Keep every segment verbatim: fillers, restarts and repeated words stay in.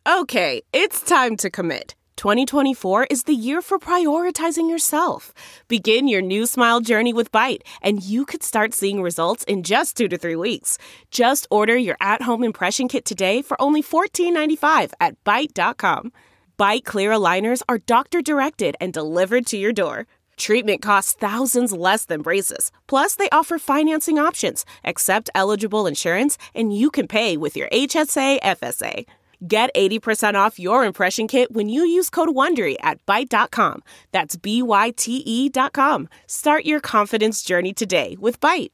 Okay, it's time to commit. twenty twenty-four is the year for prioritizing yourself. Begin your new smile journey with Byte, and you could start seeing results in just two to three weeks. Just order your at-home impression kit today for only fourteen ninety-five at byte dot com. Byte clear aligners are doctor-directed and delivered to your door. Treatment costs thousands less than braces. Plus, they offer financing options, accept eligible insurance, and you can pay with your H S A F S A. Get eighty percent off your impression kit when you use code WONDERY at byte dot com. That's B Y T E dot com. Start your confidence journey today with Byte.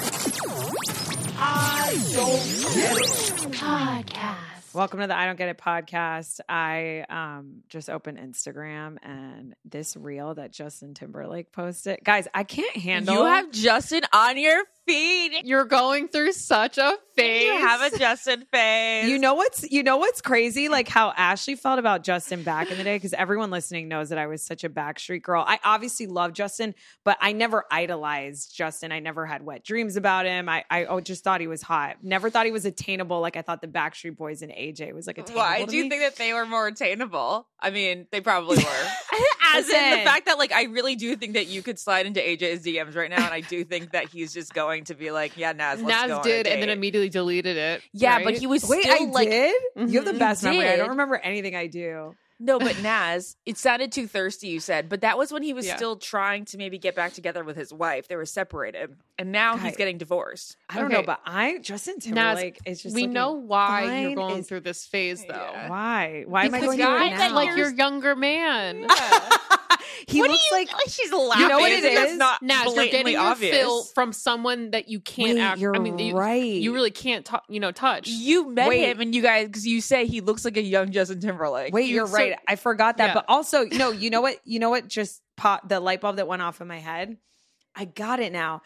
I don't get it. Podcast. Welcome to the I Don't Get It podcast. I um, just opened Instagram and this reel that Justin Timberlake posted. Guys, I can't handle. You have Justin on your feed. You're going through such a phase. You have a Justin phase. You know what's you know what's crazy? Like how Ashley felt about Justin back in the day, because everyone listening knows that I was such a Backstreet girl. I obviously love Justin, but I never idolized Justin. I never had wet dreams about him. I I just thought he was hot. Never thought he was attainable. Like I thought the Backstreet Boys and A J was like attainable. Why to do you me. think that they were more attainable? I mean, they probably were. As in Listen. the fact that, like, I really do think that you could slide into A J's D Ms right now, and I do think that he's just going to be like, yeah, Naz, let's go Naz on a did, and then date. immediately deleted it. Yeah, right? but he was Wait, still I like, did? You have the Mhm. best You memory. I did. don't remember anything I do. No, but Naz, it sounded too thirsty, you said. But that was when he was Yeah. still trying to maybe get back together with his wife. They were separated. And now he's Guy- getting divorced. I don't Okay. know, but I Justin Timberlake is just we looking know why fine you're going as- through this phase, though. Yeah. Why? Why am I Because going you're through it guy that now? like your younger man. he What do looks you- like she's laughing. know what it That's is? not Naz, you're blatantly getting your obvious. fill from someone that you can't Wait, act. you're I mean, you, right. you really can't, tou- you know, touch. You met Wait. him, and you guys, because you say he looks like a young Justin Timberlake. Wait, You- you're so- right. I forgot that. Yeah. But also, no, you know what? You know what just popped the light bulb that went off in my head? I got it now.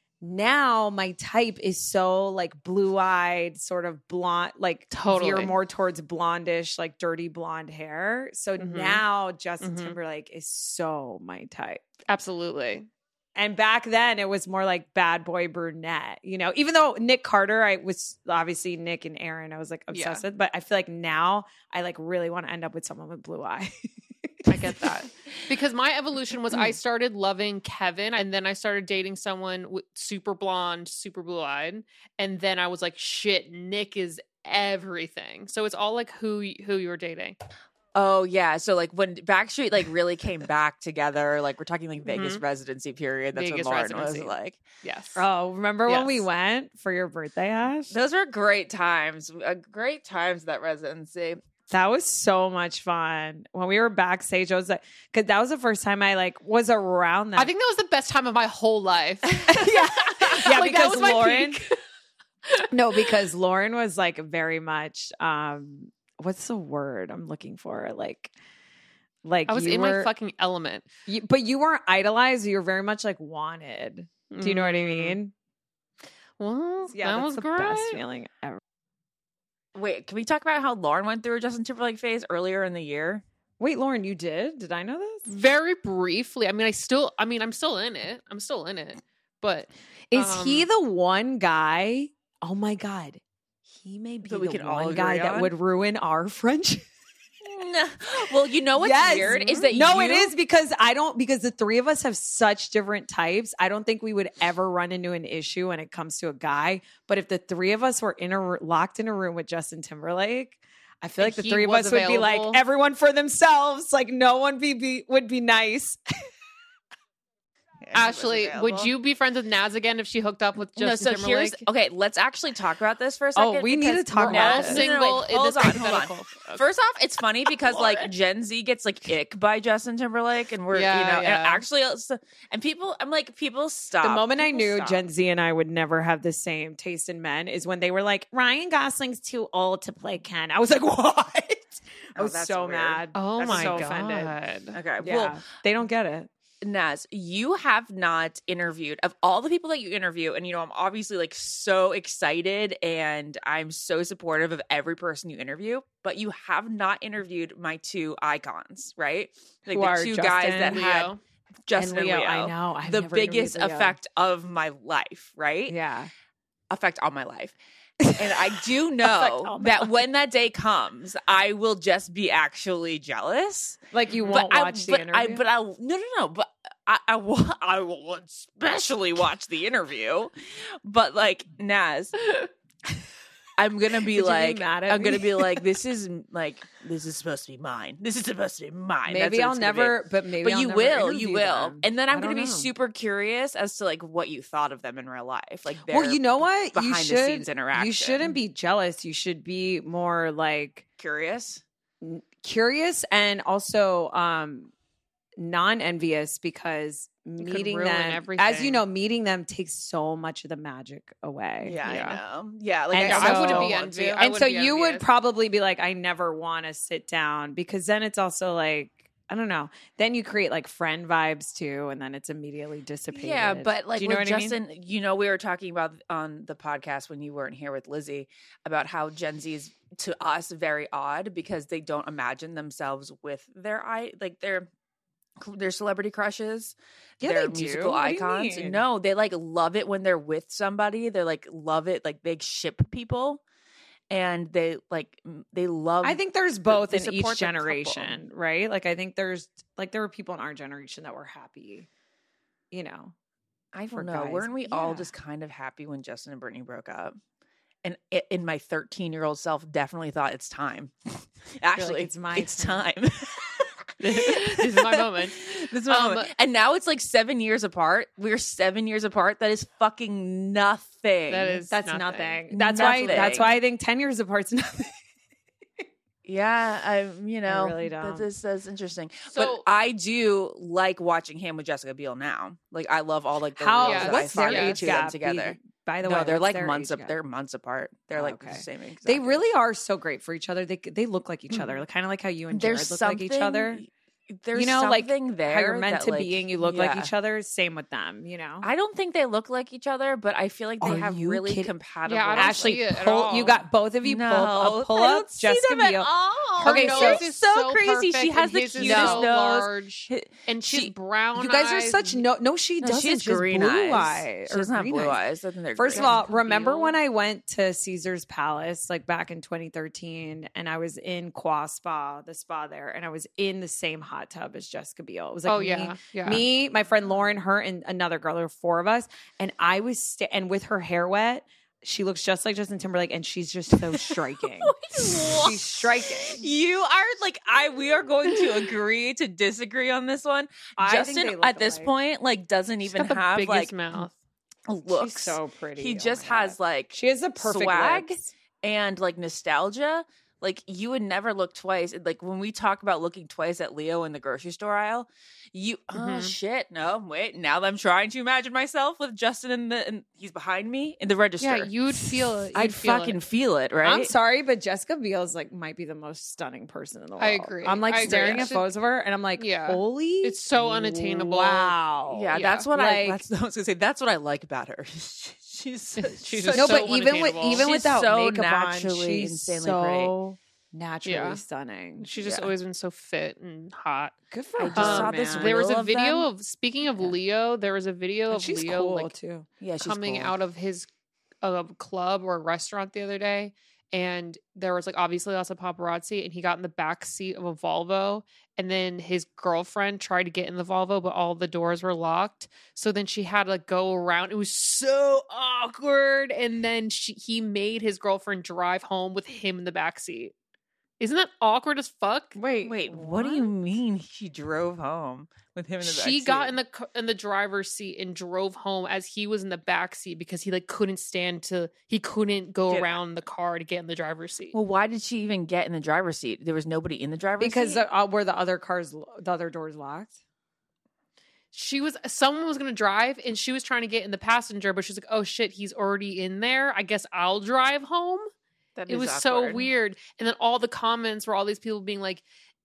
Now my type is so like blue-eyed, sort of blonde, like Totally. veer more towards blondish, like dirty blonde hair. So Mhm. now Justin Mhm. Timberlake is so my type. Absolutely. And back then it was more like bad boy brunette, you know, even though Nick Carter, I was obviously Nick and Aaron, I was like obsessed with, but I feel like now I like really want to end up with someone with blue eye. I get that. Because my evolution was I started loving Kevin, and then I started dating someone with super blonde, super blue eyed, and then I was like, shit, Nick is everything. So it's all like who who you're dating. Oh yeah, so like when Backstreet like really came back together, like we're talking like Vegas residency period. That's Vegas what Lauren residency. was like. Yes. Oh, remember when we Yes. went for your birthday, Ash? Those were great times. Uh, great times that residency. That was so much fun. When we were backstage, I was like, because that was the first time I like was around that. I think that was the best time of my whole life. yeah, yeah, Like, that because was my Lauren. peak. No, because Lauren was like very much. um What's the word I'm looking for? Like, like I was you in were, my fucking element. you, but you weren't idolized. You were very much like wanted. Do you know what I Mm. mean? Well, Yeah, that that's was the great. best feeling ever. Wait, can we talk about how Lauren went through a Justin Timberlake phase earlier in the year? Wait, Lauren, you did? Did I know this? Very briefly. I mean, I still. I mean, I'm still in it. I'm still in it. But Is um, he the one guy? Oh my god, he may be That we the can all one guy agree that on? would ruin our friendship. No. Well, you know what's Yes. weird is that no, you, it is because I don't because the three of us have such different types. I don't think we would ever run into an issue when it comes to a guy. But if the three of us were in a locked in a room with Justin Timberlake, I feel And like the he three of was us would be like available. everyone for themselves. Like no one be, be would be nice. Ashley, would you be friends with Naz again if she hooked up with Justin no, so Timberlake? here's okay. Let's actually talk about this for a second. Oh, we need because to talk we're about all this. single. Single, Wait, hold this on, hold hypothetical. on. Okay. First off, it's funny because like Gen Z gets like ick by Justin Timberlake, and we're Yeah, you know, yeah. and actually, it's- and people, I'm like, people stop. The moment I People knew stop. Gen Z and I would never have the same taste in men is when they were like, Ryan Gosling's too old to play Ken. I was like, what? I Oh, was that's so weird. mad. Oh That's my so god! offended. Okay, Yeah, well, they don't get it. Naz, you have not interviewed of all the people that you interview, and you know I'm obviously like so excited and I'm so supportive of every person you interview, but you have not interviewed my two icons, right? Like Who the are two Justin guys that and had Leo. Justin And and Leo, Leo. I know. I've the never interviewed biggest Leo. effect of my life, right? Yeah. Effect on my life. And I do know like, oh my that God. when that day comes, I will just be actually jealous. Like you won't but watch I, the but interview. I, but I, no, no, no. But I, I will, I will especially watch the interview. But like Naz, I'm gonna be Would you be like, mad at I'm gonna me? be like, this is like, this is supposed to be mine. This is supposed to be mine. That's maybe what I'll it's gonna be. never, but maybe But I'll you never will, you interview will, them. and then I I'm gonna don't be know. super curious as to like what you thought of them in real life. Like, their Well, you know what? You behind should, the scenes interaction. You shouldn't be jealous. You should be more like curious. curious and also um non-envious because could meeting ruin them, as you everything. know, meeting them takes so much of the magic away. Yeah, Yeah. I know. Yeah, like And I, so- I I wouldn't don't be want envious. to. I And would so be you would envious. probably be like, I never want to sit down because then it's also like, I don't know. Then you create like friend vibes too, and then it's immediately dissipated. Yeah, but like Do you know with what I mean? Justin, you know, we were talking about on the podcast when you weren't here with Lizzie about how Gen Z is to us very odd because they don't imagine themselves with their eye, like their their celebrity crushes, Yeah, their they do. musical What do you icons. mean? No, they like love it when they're with somebody. They like love it, like they ship people, and they like m- they love. I think there's both they in support each the couple. generation, right? Like I think there's like there were people in our generation that were happy, you know. I for don't know. guys. Weren't we all Yeah. just kind of happy when Justin and Brittany broke up? And i- in my thirteen year old self, definitely thought it's time. Actually, "It's my it's turn." time. This is my moment. This is my Um, moment. And now it's like seven years apart. We're seven years apart. That is fucking nothing. That is That's nothing. nothing. That's why. That's Nothing. why I think ten years apart's nothing. Yeah, I you know really that don't. is that's interesting. So- but I do like watching him with Jessica Biel now. Like I love all like the How? reels that What's I their find of age the two of them gap? together. Be- By the no, way, they're what's like their months age up. gap? They're months apart. They're Oh, like okay. the same. Exact They age. really are so great for each other. They they look like each other, kind of like how you and Jared There's look something like each other. There's You know, like something there how you're meant that, to like, be and you look like yeah. each other. Same with them, you know. I don't think they look like each other, but I feel like they Are have you really kidding? compatible. Yeah, I don't Ashley, see it at pull, all. you got both of you no, pull, uh, pull I up don't see Jessica them at Biel. all. Her Okay, nose so- is so so crazy. She perfect, has and the his is cutest so nose. large, Hi- and she's she- brown. You guys are eyes. such no. No, she No, doesn't. she has She has green blue eyes. eye She or doesn't have green blue eyes. eyes. I think they're First of green. all, remember Biel. when I went to Caesar's Palace like back in twenty thirteen and I was in Qua Spa, the spa there, and I was in the same hot tub as Jessica Biel. It was like Oh me, yeah, yeah. me, my friend Lauren, her, and another girl. There were four of us, and I was sta- and with her hair wet, she looks just like Justin Timberlake, and she's just so striking. She's striking. You are like I. We are going to agree to disagree on this one. I think Justin they look at this alike. point like doesn't She's even got the have biggest like mouth. looks. She's so pretty. He Oh just my has God. like She has the perfect swag. lips. and like nostalgia. Like you would never look twice. Like when we talk about looking twice at Leo in the grocery store aisle, you oh Mhm. shit no wait now that I'm trying to imagine myself with Justin in the and he's behind me in the register. Yeah, you'd feel it. I'd You'd feel fucking it. feel it, right? I'm sorry, but Jessica Biel's like might be the most stunning person in the world. I agree. I'm like I agree. staring I at should- photos of her, and I'm like, Yeah. holy, It's so unattainable. Wow. Yeah, Yeah. that's what I. Like- That's I was gonna say. That's what I like about her. She's She's such- just no, so but even with unattainable. even She's without so makeup on, naturally she's insanely so naturally Yeah. stunning. She's just Yeah. always been so fit and hot. Good for I her. just saw this man. There was reel a of video them. of speaking of Yeah. Leo. There was a video And of she's Leo cool like too. yeah, she's coming cool. out of his uh, club or restaurant the other day, and there was like obviously lots of paparazzi, and he got in the back seat of a Volvo, and then his girlfriend tried to get in the Volvo, but all the doors were locked. So then she had to like go around. It was so awkward, and then she he made his girlfriend drive home with him in the back seat. Isn't that awkward as fuck? Wait, Wait, what, do you mean she drove home with him in the back She got seat? in the c- in the driver's seat and drove home as he was in the back seat because he like couldn't stand to he couldn't go Get- around the car to get in the driver's seat. Well, why did she even get in the driver's seat? There was nobody in the driver's because seat. uh, were the other cars, the other doors locked? She was someone was gonna drive and she was trying to get in the passenger, but she's like, "Oh shit, he's already in there. I guess I'll drive home." That It is was so awkward. weird. And then all the comments were all these people being like,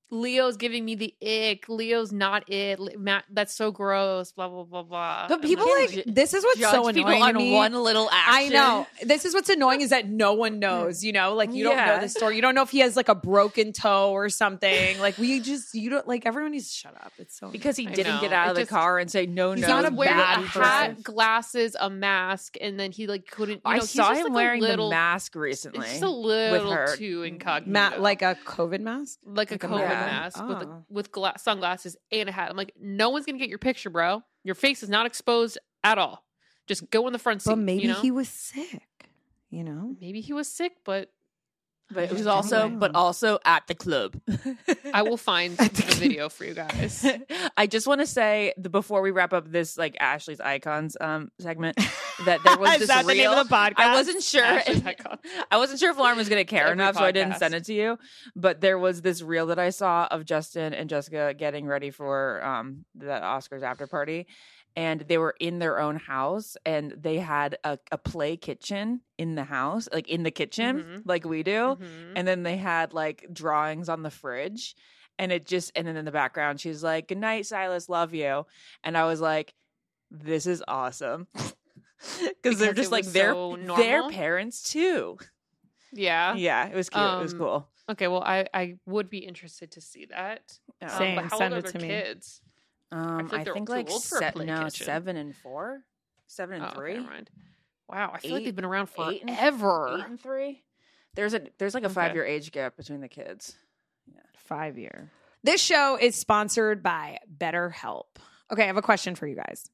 Leo's giving me the ick. Leo's not it. Le- Matt, that's so gross. Blah blah blah blah. But I'm people like, like this is what's Judge so people annoying on to me. one little action. I know. This is what's annoying is that no one knows, you know, like you don't know Yeah. the story. You don't know if he has like a broken toe or something. Like we just, you don't like everyone needs to shut up. It's so because he I didn't know. get out It of the just- car and say no, He's no. he not was a wearing bad a hat, person. glasses, a mask, and then he like couldn't. You know, I he's saw just, him like, a wearing little, the mask recently. It's just a little her. too incognito. Matt, like a COVID mask. like a like a COVID mask. mask with a, Oh. with gla- sunglasses and a hat. I'm like, no one's gonna get your picture, bro. Your face is not exposed at all. Just go in the front seat. But maybe you know? he was sick. You know, maybe he was sick, but but it was Just also, don't know. but also at the club. I will find the video for you guys. I just want to say the, before we wrap up this like Ashley's icons um segment that there was Is this that the reel. name of the podcast? I wasn't sure. Ashley's if- icons. I wasn't sure if Lauren was going to care Every enough, so I didn't podcast. send it to you. But there was this reel that I saw of Justin and Jessica getting ready for um the Oscars after party. And they were in their own house, and they had a, a play kitchen in the house, like in the kitchen, Mhm. like we do. Mhm. And then they had like drawings on the fridge, and it just, and then in the background, she's like, "Good night, Silas, love you." And I was like, "This is awesome," because they're Because just it like was their so their normal? parents too. Yeah. Yeah, it was cute. it was Um, cool. Okay. Well, I I would be interested to see that. Yeah. Um, Same. but how Send old it are to their me. kids? Um, feel I like they're think too like old for a se- play no kitchen. seven and four, seven and Oh, okay, three, never mind. Wow, I feel like Eight- they've been around eight and- forever. eight and three. There's a there's like a Okay. five year age gap between the kids. five year. This show is sponsored by BetterHelp. Okay, I have a question for you guys.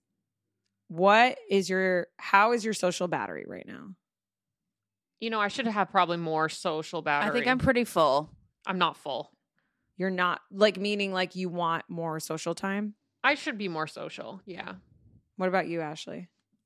What is your, how is your social battery right now? You know, I should have probably more social battery. I think I'm pretty full. I'm not full. You're not, like, meaning like you want more social time? I should be more social. Yeah. What about you, Ashley?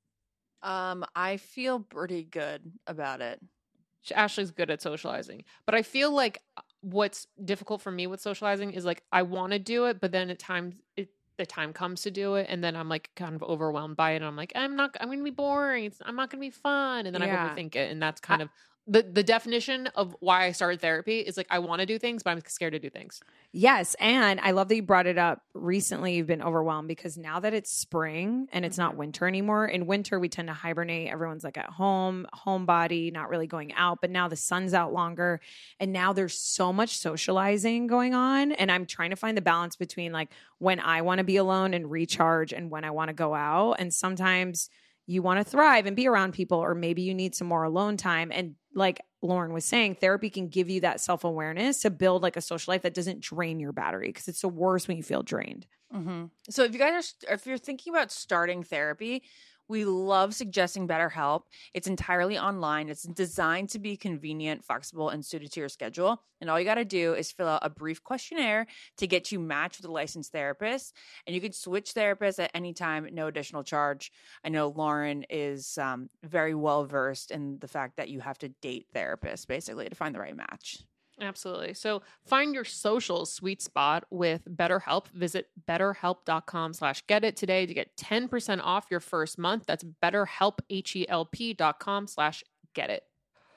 Um, I feel pretty good about it. Sh- Ashley's good at socializing, but I feel like uh, what's difficult for me with socializing is like I want to do it, but then at times it the time comes to do it, and then I'm like kind of overwhelmed by it, and I'm like, I'm not, I'm gonna be boring. It's, I'm not gonna be fun, and then Yeah. I overthink it, and that's kind of the the definition of why I started therapy is like I want to do things, but I'm scared to do things. Yes. And I love that you brought it up recently. You've been overwhelmed because now that it's spring and it's not winter anymore, in winter, we tend to hibernate. Everyone's like at home, homebody, not really going out. But now the sun's out longer. And now there's so much socializing going on. And I'm trying to find the balance between like when I want to be alone and recharge and when I want to go out. And sometimes you want to thrive and be around people, or maybe you need some more alone time. And like Lauren was saying, therapy can give you that self-awareness to build like a social life that doesn't drain your battery, because it's the worst when you feel drained. Mm-hmm. So if you guys are, if you're thinking about starting therapy, we love suggesting BetterHelp. It's entirely online. It's designed to be convenient, flexible, and suited to your schedule. And all you got to do is fill out a brief questionnaire to get you matched with a licensed therapist. And you could switch therapists at any time, no additional charge. I know Lauren is um, very well versed in the fact that you have to date therapists basically to find the right match. Absolutely. So find your social sweet spot with BetterHelp. Visit betterhelp.com slash get it today to get ten percent off your first month. That's betterhelp, H-E-L-P dot com slash get it.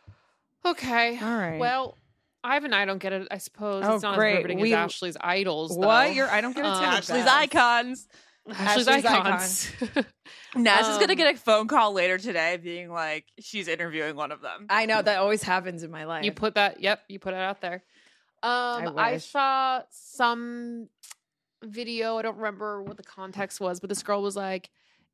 Okay. All right. Well, Ivan and I don't get it, I suppose. Oh, It's not great. as riveting We- as Ashley's idols, though. What? You're, I don't get it. Um, too. Ashley's Beth. icons. Ashley's, Ashley's icons. Naz is Um, going to get a phone call later today being like, she's interviewing one of them. I know that always happens in my life. You put that, yep, you put it out there. Um, I, wish. saw some video. I don't remember what the context was, but this girl was like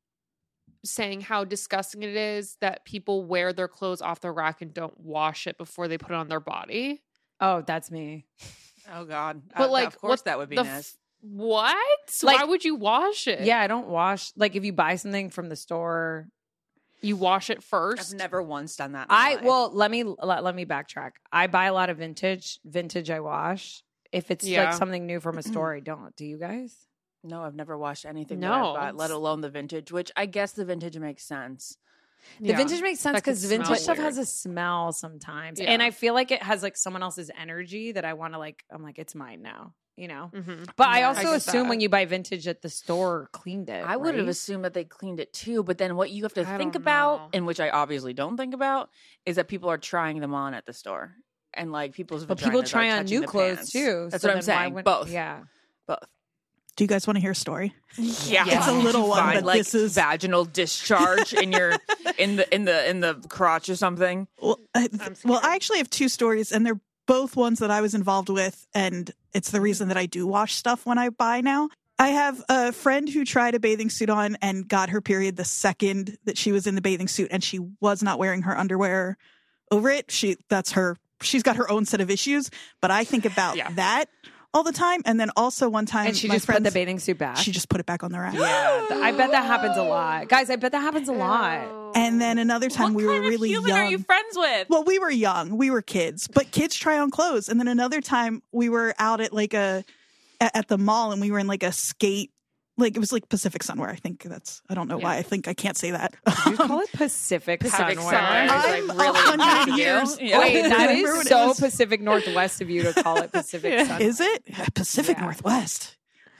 saying how disgusting it is that people wear their clothes off the rack and don't wash it before they put it on their body. oh, that's me. Oh, God. But Uh, like, of course what that would be the Naz. f- what? Like- Why would you wash it? Yeah, I don't wash. Like if you buy something from the store, You wash it first. I've never once done that. in my I life. well let me let, let me backtrack. I buy a lot of vintage. Vintage I wash. If it's Yeah. like something new from a store, I don't. Do you guys? No, I've never washed anything No, that I've bought, let it's- alone the vintage, which I guess the vintage makes sense. The Yeah. vintage makes sense That could because vintage smell stuff weird. has a smell sometimes, Yeah. and I feel like it has like someone else's energy that I want to like. I'm like, it's mine now, you know. Mhm. But I Yeah, I also get assume that. when you buy vintage at the store, cleaned it. I would have right? assumed that they cleaned it too, but then what you have to I think don't about, know. and which I obviously don't think about, is that people are trying them on at the store. and like people's But vaginas people try are on touching new the clothes pants. too. That's so what I'm then why saying. wouldn't- Both. Yeah. Both. Do you guys want to hear a story? Yeah, It's a little one, Fine, but like this is- vaginal discharge in your in the in the in the crotch or something. Well, I, well, I actually have two stories, and they're both ones that I was involved with, and it's the reason that I do wash stuff when I buy now. I have a friend who tried a bathing suit on and got her period the second that she was in the bathing suit, and she was not wearing her underwear over it. She that's her. She's got her own set of issues, but I think about Yeah. that all the time. And then also one time, And she my just put friends, the bathing suit back. She just put it back on the rack. yeah, th- I bet that happens a lot, guys. I bet that happens a lot. And then another time What we were kind of really human young. are you friends with? Well, we were young. We were kids, but kids try on clothes. And then another time we were out at like a at, at the mall, and we were in like a skate, like it was like Pacific Sunwear. I think that's. I don't know why. I think I can't say that. You call it Pacific, Pacific Sunwear. Sunwear. I'm It's, like, really a hundred nice of you. years Yeah. Wait, that Remember when is it so was- Pacific Northwest of you to call it Pacific Sunwear. Is it Pacific Yeah. Northwest?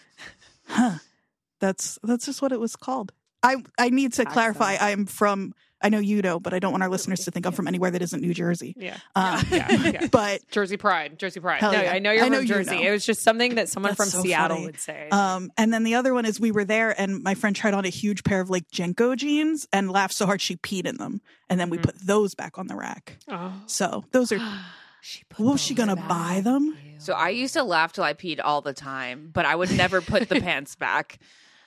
Huh. That's that's just what it was called. I I need to clarify. I'm from. I know you know, but I don't want our listeners to think I'm from anywhere that isn't New Jersey. Yeah. Um, Yeah, yeah. But Jersey Pride. Jersey Pride. Hell No, yeah. I know you're I know from you Jersey. know. It was just something that someone That's from so Seattle funny. would say. Um, and then the other one is we were there, and my friend tried on a huge pair of like Jenko jeans and laughed so hard she peed in them, and then we put those back on the rack. Oh. So those are. Was she gonna buy them? So I used to laugh till I peed all the time, but I would never put the pants back.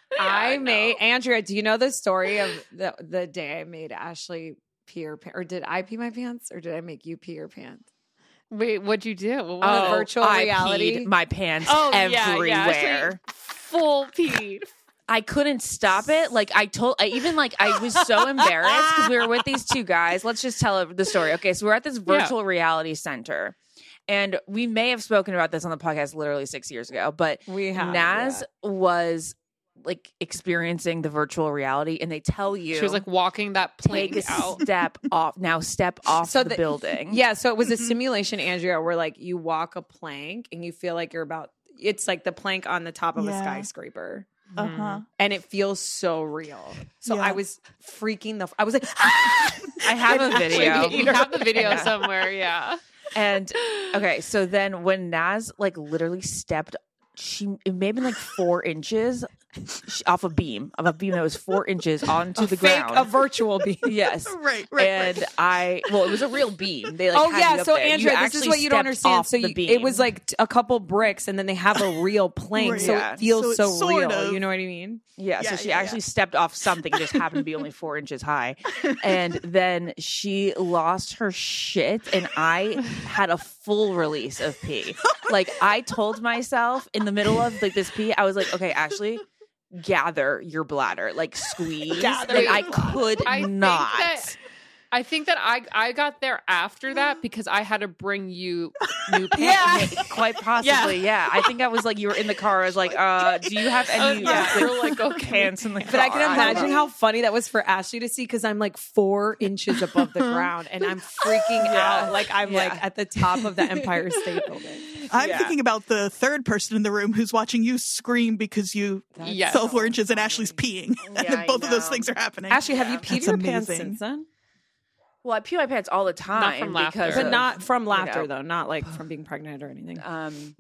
I know. made Andrea. Do you know the story of the the day I made Ashley pee her pants, or did I pee my pants, or did I make you pee your pants? Wait, what'd you do? What was Oh, it? virtual I reality. peed my pants Oh, yeah, everywhere. yeah. Actually, full peed. I couldn't stop it. Like I told, I even like I was so embarrassed because we were with these two guys. Let's just tell the story. Okay, so we're at this virtual reality center, and we may have spoken about this on the podcast literally six years ago. But We have, Naz was like experiencing the virtual reality, and they tell you She was like walking that plank take a out. step off. Now step off So the, the- building. Yeah, so it was a simulation, Andrea, where like you walk a plank and you feel like you're about. It's like the plank on the top of a Yeah. skyscraper. Uh huh. And it feels so real. So Yeah. I was freaking the. I was like, ah! I have a video. You have the video somewhere, yeah. And okay, so then when Naz like literally stepped, she it may have been like four inches sh- off a beam of a beam that was four inches onto the fake, ground. a virtual beam. Yes, Right, right, and right. I well, it was a real beam. They like Oh had yeah, you up so there. You Andrea, this is actually what you don't stepped understand. off So the you, beam. it was like t- a couple bricks, and then they have a real plank, Right. so Yeah. it feels So it's so, sort real. of- You know what I mean? Yeah, Yeah, so she yeah, actually yeah. stepped off something, just happened to be only four inches high. And then she lost her shit, and I had a full release of pee. Like, I told myself in the middle of like this pee, I was like, okay, Ashley, gather your bladder, like squeeze. Gather and your I could I think not. that- I think that I I got there after that because I had to bring you new pants. Yeah, quite possibly. Yeah. I think I was like, you were in the car. I was like, uh, do you have Oh, any yeah. like, You're like, okay. pants in the car? But I can don't imagine know. how funny that was for Ashley to see because I'm like four inches above the ground and I'm freaking out like I'm Yeah. like at the top of the Empire State Building. I'm Yeah. thinking about the third person in the room who's watching you scream because you Yes. fell four inches and Ashley's peeing. and Yeah, then I both of those know. things are happening. Ashley, have you peed That's your pants amazing. since then? Well, I pee my pants all the time from laughter. because But of- not from laughter know. though, not like from being pregnant or anything. Um,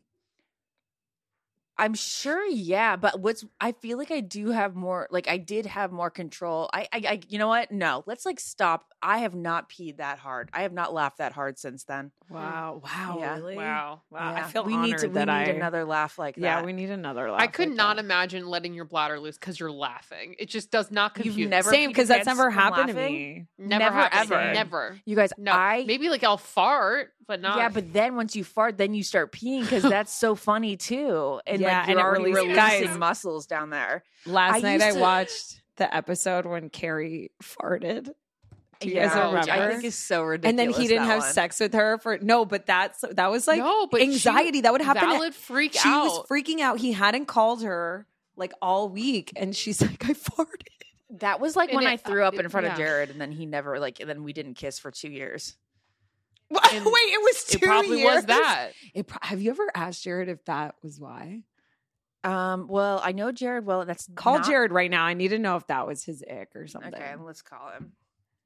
I'm sure, yeah. But what's I feel like I do have more. Like I did have more control. I, I, I you know what? No, let's like stop. I have not peed that hard. I have not laughed that hard since then. Wow, wow, Yeah. really? Wow. Wow, Yeah. I feel we honored need to. We that need I another laugh like that. Yeah, we need another laugh. I could like not that. imagine letting your bladder loose because you're laughing. It just does not compute. You've never Same peed because your that's pants never from happened to laughing? me. never, never, happened. ever. Never. You guys, No. I Maybe like I'll fart, but not. yeah, but then once you fart, then you start peeing because that's so funny too. And Yeah, like and you're it already releases- releasing Guys- muscles down there. Last I night used I to- watched the episode when Carrie farted. Do you Yeah, guys which remember? I think is so ridiculous. And then he didn't that have one. sex with her for no, but that's that was like No, but she- anxiety that would happen. valid freak she out. was freaking out. He hadn't called her like all week, and she's like, "I farted." That was like And when it- I threw up in front yeah. of Jared, and then he never like, and then we didn't kiss for two years. Wait, And it was two it probably years. was that. It pro- have you ever asked Jared if that was why? Um, well, I know Jared well. That's Call not- Jared right now. I need to know if that was his ick or something. Okay, let's call him.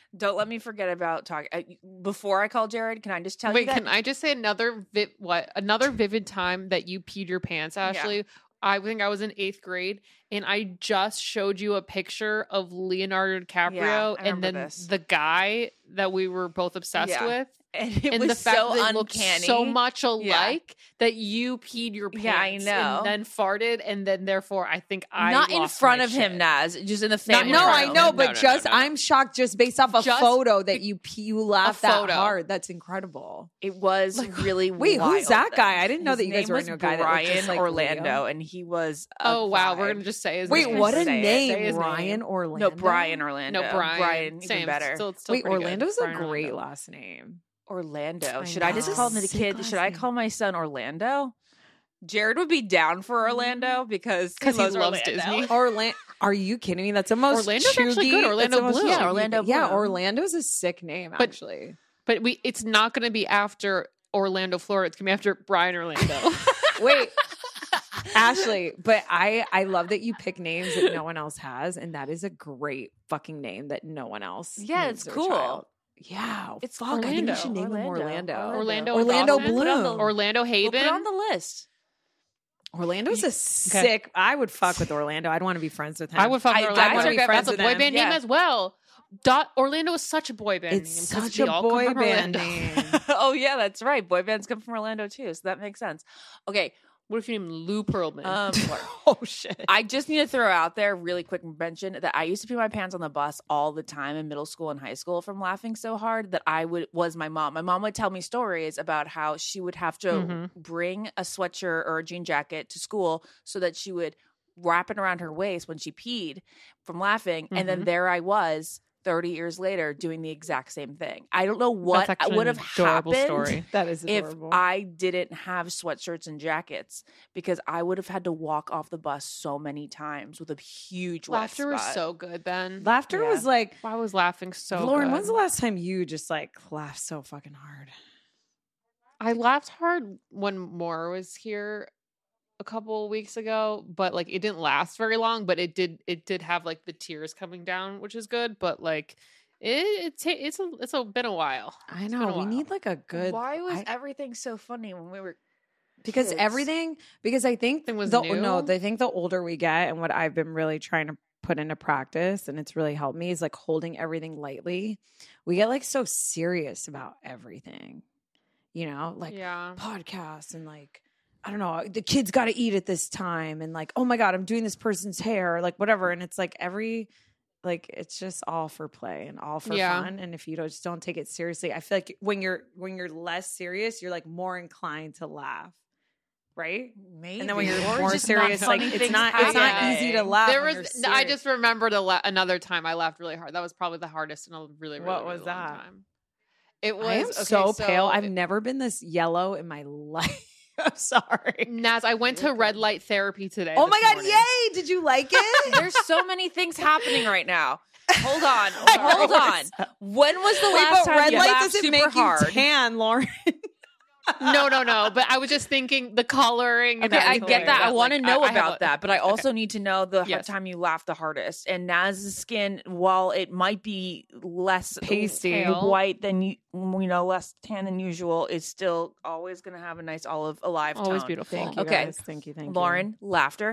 Don't let me forget about talking. Uh, before I call Jared, can I just tell Wait, you that? can I just say another vi- what? Another vivid time that you peed your pants, Ashley? Yeah. I think I was in eighth grade, and I just showed you a picture of Leonardo DiCaprio, Yeah, I and then remember this. the guy that we were both obsessed Yeah. with. And it and was the fact so that they looked uncanny. so much alike that you peed your pants Yeah, I know. and then farted, and then therefore I think I Not in lost front my of him, shit. Naz. Just in the Not family. in No, front I of know, him. but No, no, just no, no. I'm shocked just based off a Just photo that you you laughed that photo. hard. That's incredible. It was really wait, wild. who's that guy? I didn't know His that you guys name were was into a guy that looked Brian just like Orlando, Leo. and he was. A Oh wow, we're vibe. gonna just say his Wait, name. what a Say it. name, Say his Ryan name. Orlando. No, Brian Orlando. No, Brian. Brian, Same. even better. Still, still Wait, pretty good. Orlando's a Brian great Orlando. last name. Orlando. I Should I just know. call him the Sick kid? last Should I name. call my son Orlando? Jared would be down for Orlando because Because he loves loves Orlando. Disney. Orlando? Are you kidding me? That's the most Orlando's actually chuggy- good. that's Orlando the most Bloom. Yeah, chuggy- Orlando Yeah, Bloom. Orlando's a sick name. But- Actually, But we, it's not going to be after Orlando, Florida. It's going to be after Brian Orlando. wait, Ashley. But I I love that you pick names that no one else has, and that is a great fucking name that no one else. Yeah, names it's their cool. child. Yeah, It's fuck. I think we Orlando. should name him Orlando. Orlando. Orlando, Orlando Dawson? Put on the- Bloom. Orlando We'll Haven. put it on the list. Orlando's a sick. I would fuck with Orlando. I'd want to be friends with him. I would fuck I- Orlando. I wanna be That's friends a with boy him. band name Yeah. as well. Dot Orlando is such a boy band It's name. 'cause such they a all come boy from band Orlando. name. Oh yeah, that's right. Boy bands come from Orlando too, so that makes sense. Okay, What if you name Lou Pearlman? um, Oh shit. I just need to throw out there really quick mention that I used to pee my pants on the bus all the time in middle school and high school from laughing so hard that I would was my mom. My mom would tell me stories about how she would have to Mhm. bring a sweatshirt or a jean jacket to school so that she would wrap it around her waist when she peed from laughing, and then Mhm. there I was thirty years later doing the exact same thing. I don't know what That's actually would an have adorable happened story. That is if adorable. I didn't have sweatshirts and jackets, because I would have had to walk off the bus so many times with a huge wet Laughter was spot. so good then. Laughter Yeah. was like, I was laughing so Lauren, good. when's the last time you just like laughed so fucking hard? I laughed hard when Moore was here a couple weeks ago, but like it didn't last very long, but it did it did have like the tears coming down, which is good, but like it, it ta- it's a it's a been a while. I It's been know. a We while. need like a good. Why was I- everything so funny when we were because kids? everything because I think Everything was the new? no, I think the older we get and what I've been really trying to put into practice and it's really helped me is like holding everything lightly. We get like so serious about everything. You know, like Yeah. podcasts and like I don't know, the kids got to eat at this time and like, oh my God, I'm doing this person's hair, like whatever. And it's like every, like, it's just all for play and all for Yeah. fun. And if you don't, just don't take it seriously, I feel like when you're, when you're less serious, you're like more inclined to laugh. Right. maybe And then when you're Or more just not serious, like funny it's things not, it's not happening. easy to laugh. There when was you're I serious. just remembered a la- another time I laughed really hard. That was probably the hardest in a really, really, What really was long that? time. It was I am okay, so pale. I've it- never been this yellow in my life. I'm sorry. Naz, I went to red light therapy today. Oh this my God. morning. Yay. Did you like it? There's so many things happening right now. Hold on, hold on. When was the Wait, last but time red you light laughed doesn't super make hard? you tan, Lauren. No, no, no. But I was just thinking the coloring. and Okay, I everything get that. like I want to like, know I- I have about a- that, but I also need to know the Yes. time you laughed the hardest. And Naz's skin, while it might be less Pasty. Pale. white than you, you know, less tan than usual, is still always going to have a nice olive alive tone. Always beautiful. Thank you, Okay. guys. Thank you. Thank you. Lauren, laughter.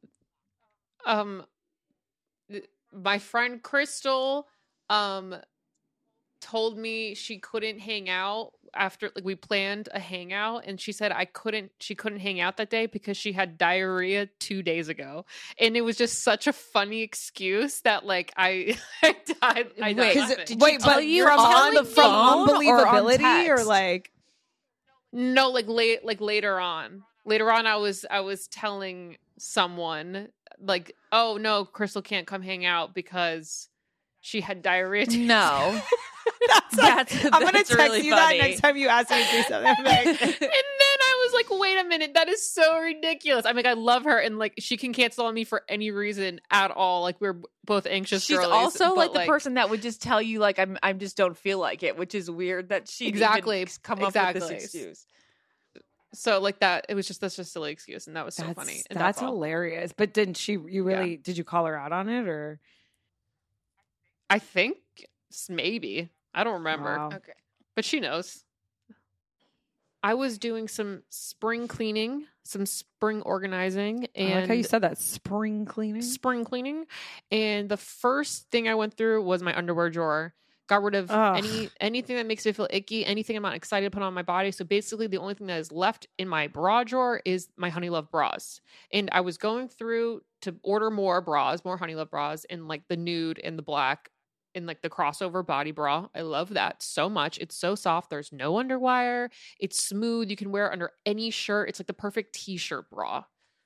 Um, th- my friend Crystal, um, told me she couldn't hang out after like we planned a hangout, and she said I couldn't. She couldn't hang out that day because she had diarrhea two days ago, and it was just such a funny excuse that like I I died. I died Wait, laughing. did she Wait, tell but you from on on the the from phone or on unbelievability or text? like No, like late, like later on. Later on, I was I was telling someone like, "Oh no, Crystal can't come hang out because she had diarrhea." two No. that's, That's- I'm gonna that's text really you funny. that next time you ask me to do something. I'm like, And then I was like, wait a minute, that is so ridiculous. I mean, I love her and like she can cancel on me for any reason at all. Like we're both anxious She's girlies, also but, like the person that would just tell you like I'm I just don't feel like it, which is weird that she Exactly, even come up with this exactly. excuse. So like that, it was just that's just a silly excuse, and that was so that's funny. And that's all. hilarious. But didn't she? You really did you call her out on it or? I think S- Maybe. I don't remember. Wow. Okay. But she knows. I was doing some spring cleaning, some spring organizing, and I like how you said that. Spring cleaning. spring cleaning. And the first thing I went through was my underwear drawer. Got rid of Ugh. any anything that makes me feel icky, anything I'm not excited to put on my body. So basically, the only thing that is left in my bra drawer is my Honey Love bras. And I was going through to order more bras, more Honey Love bras, in like the nude and the black, in like the crossover body bra. I love that so much. It's so soft. There's no underwire. It's smooth. You can wear it under any shirt. It's like the perfect t-shirt bra.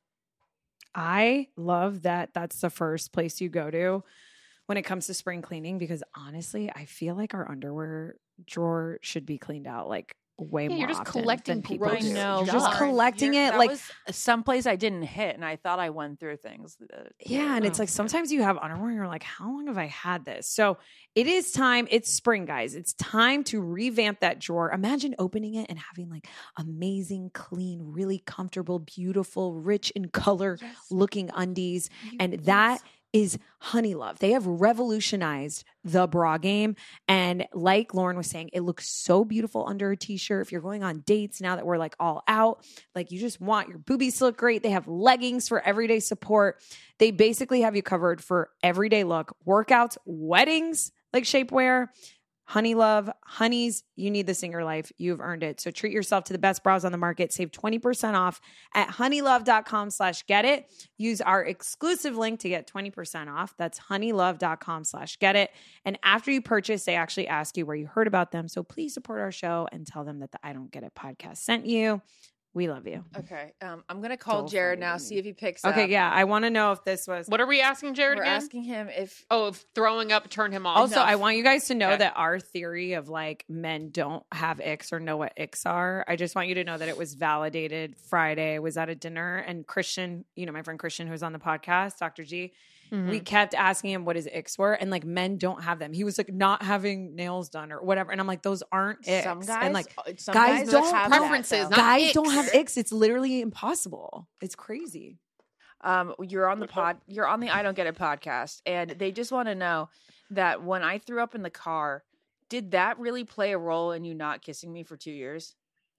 I love that that's the first place you go to when it comes to spring cleaning, because honestly, I feel like our underwear drawer should be cleaned out like way Yeah, more you're just often collecting than people gross do. I know. You're just God. collecting You're- it that like was someplace I didn't hit, and I thought I went through things. uh, yeah, and it's Oh, like sometimes you have underwear and you're like, how long have I had this? So it is time. It's spring, guys. It's time to revamp that drawer. Imagine opening it and having like amazing, clean, really comfortable, beautiful, rich in color looking undies. And that is Honey Love. They have revolutionized the bra game. And like Lauren was saying, it looks so beautiful under a t-shirt. If you're going on dates now that we're like all out, like you just want your boobies to look great. They have leggings for everyday support. They basically have you covered for everyday look, workouts, weddings, like shapewear. Honey Love, honeys, you need this in your life. You've earned it. So treat yourself to the best bras on the market. Save twenty percent off at honeylove.com slash get it. Use our exclusive link to get twenty percent off. That's honeylove.com slash get it. And after you purchase, they actually ask you where you heard about them. So please support our show and tell them that the I Don't Get It podcast sent you. We love you. Okay. Um, I'm gonna call So Jared funny now. to me. See if he picks Okay, up. yeah. I want to know if this was. What are we asking Jared We're again? asking him if Oh, if throwing up turned him on. Also, Enough. I want you guys to know Okay. that our theory of like men don't have icks or know what icks are. I just want you to know that it was validated Friday. I was at a dinner and Christian, you know, my friend Christian, who's on the podcast, Doctor G, Mhm. we kept asking him what his icks were. And like men don't have them. He was like not having nails done or whatever. And I'm like, those aren't icks. some guys, and like uh, some guys guys don't have preferences, that, though. not guys icks. don't have icks. It's literally impossible. It's crazy. Um, you're on the pod. You're on the I Don't Get It podcast, and they just want to know that when I threw up in the car, did that really play a role in you not kissing me for two years?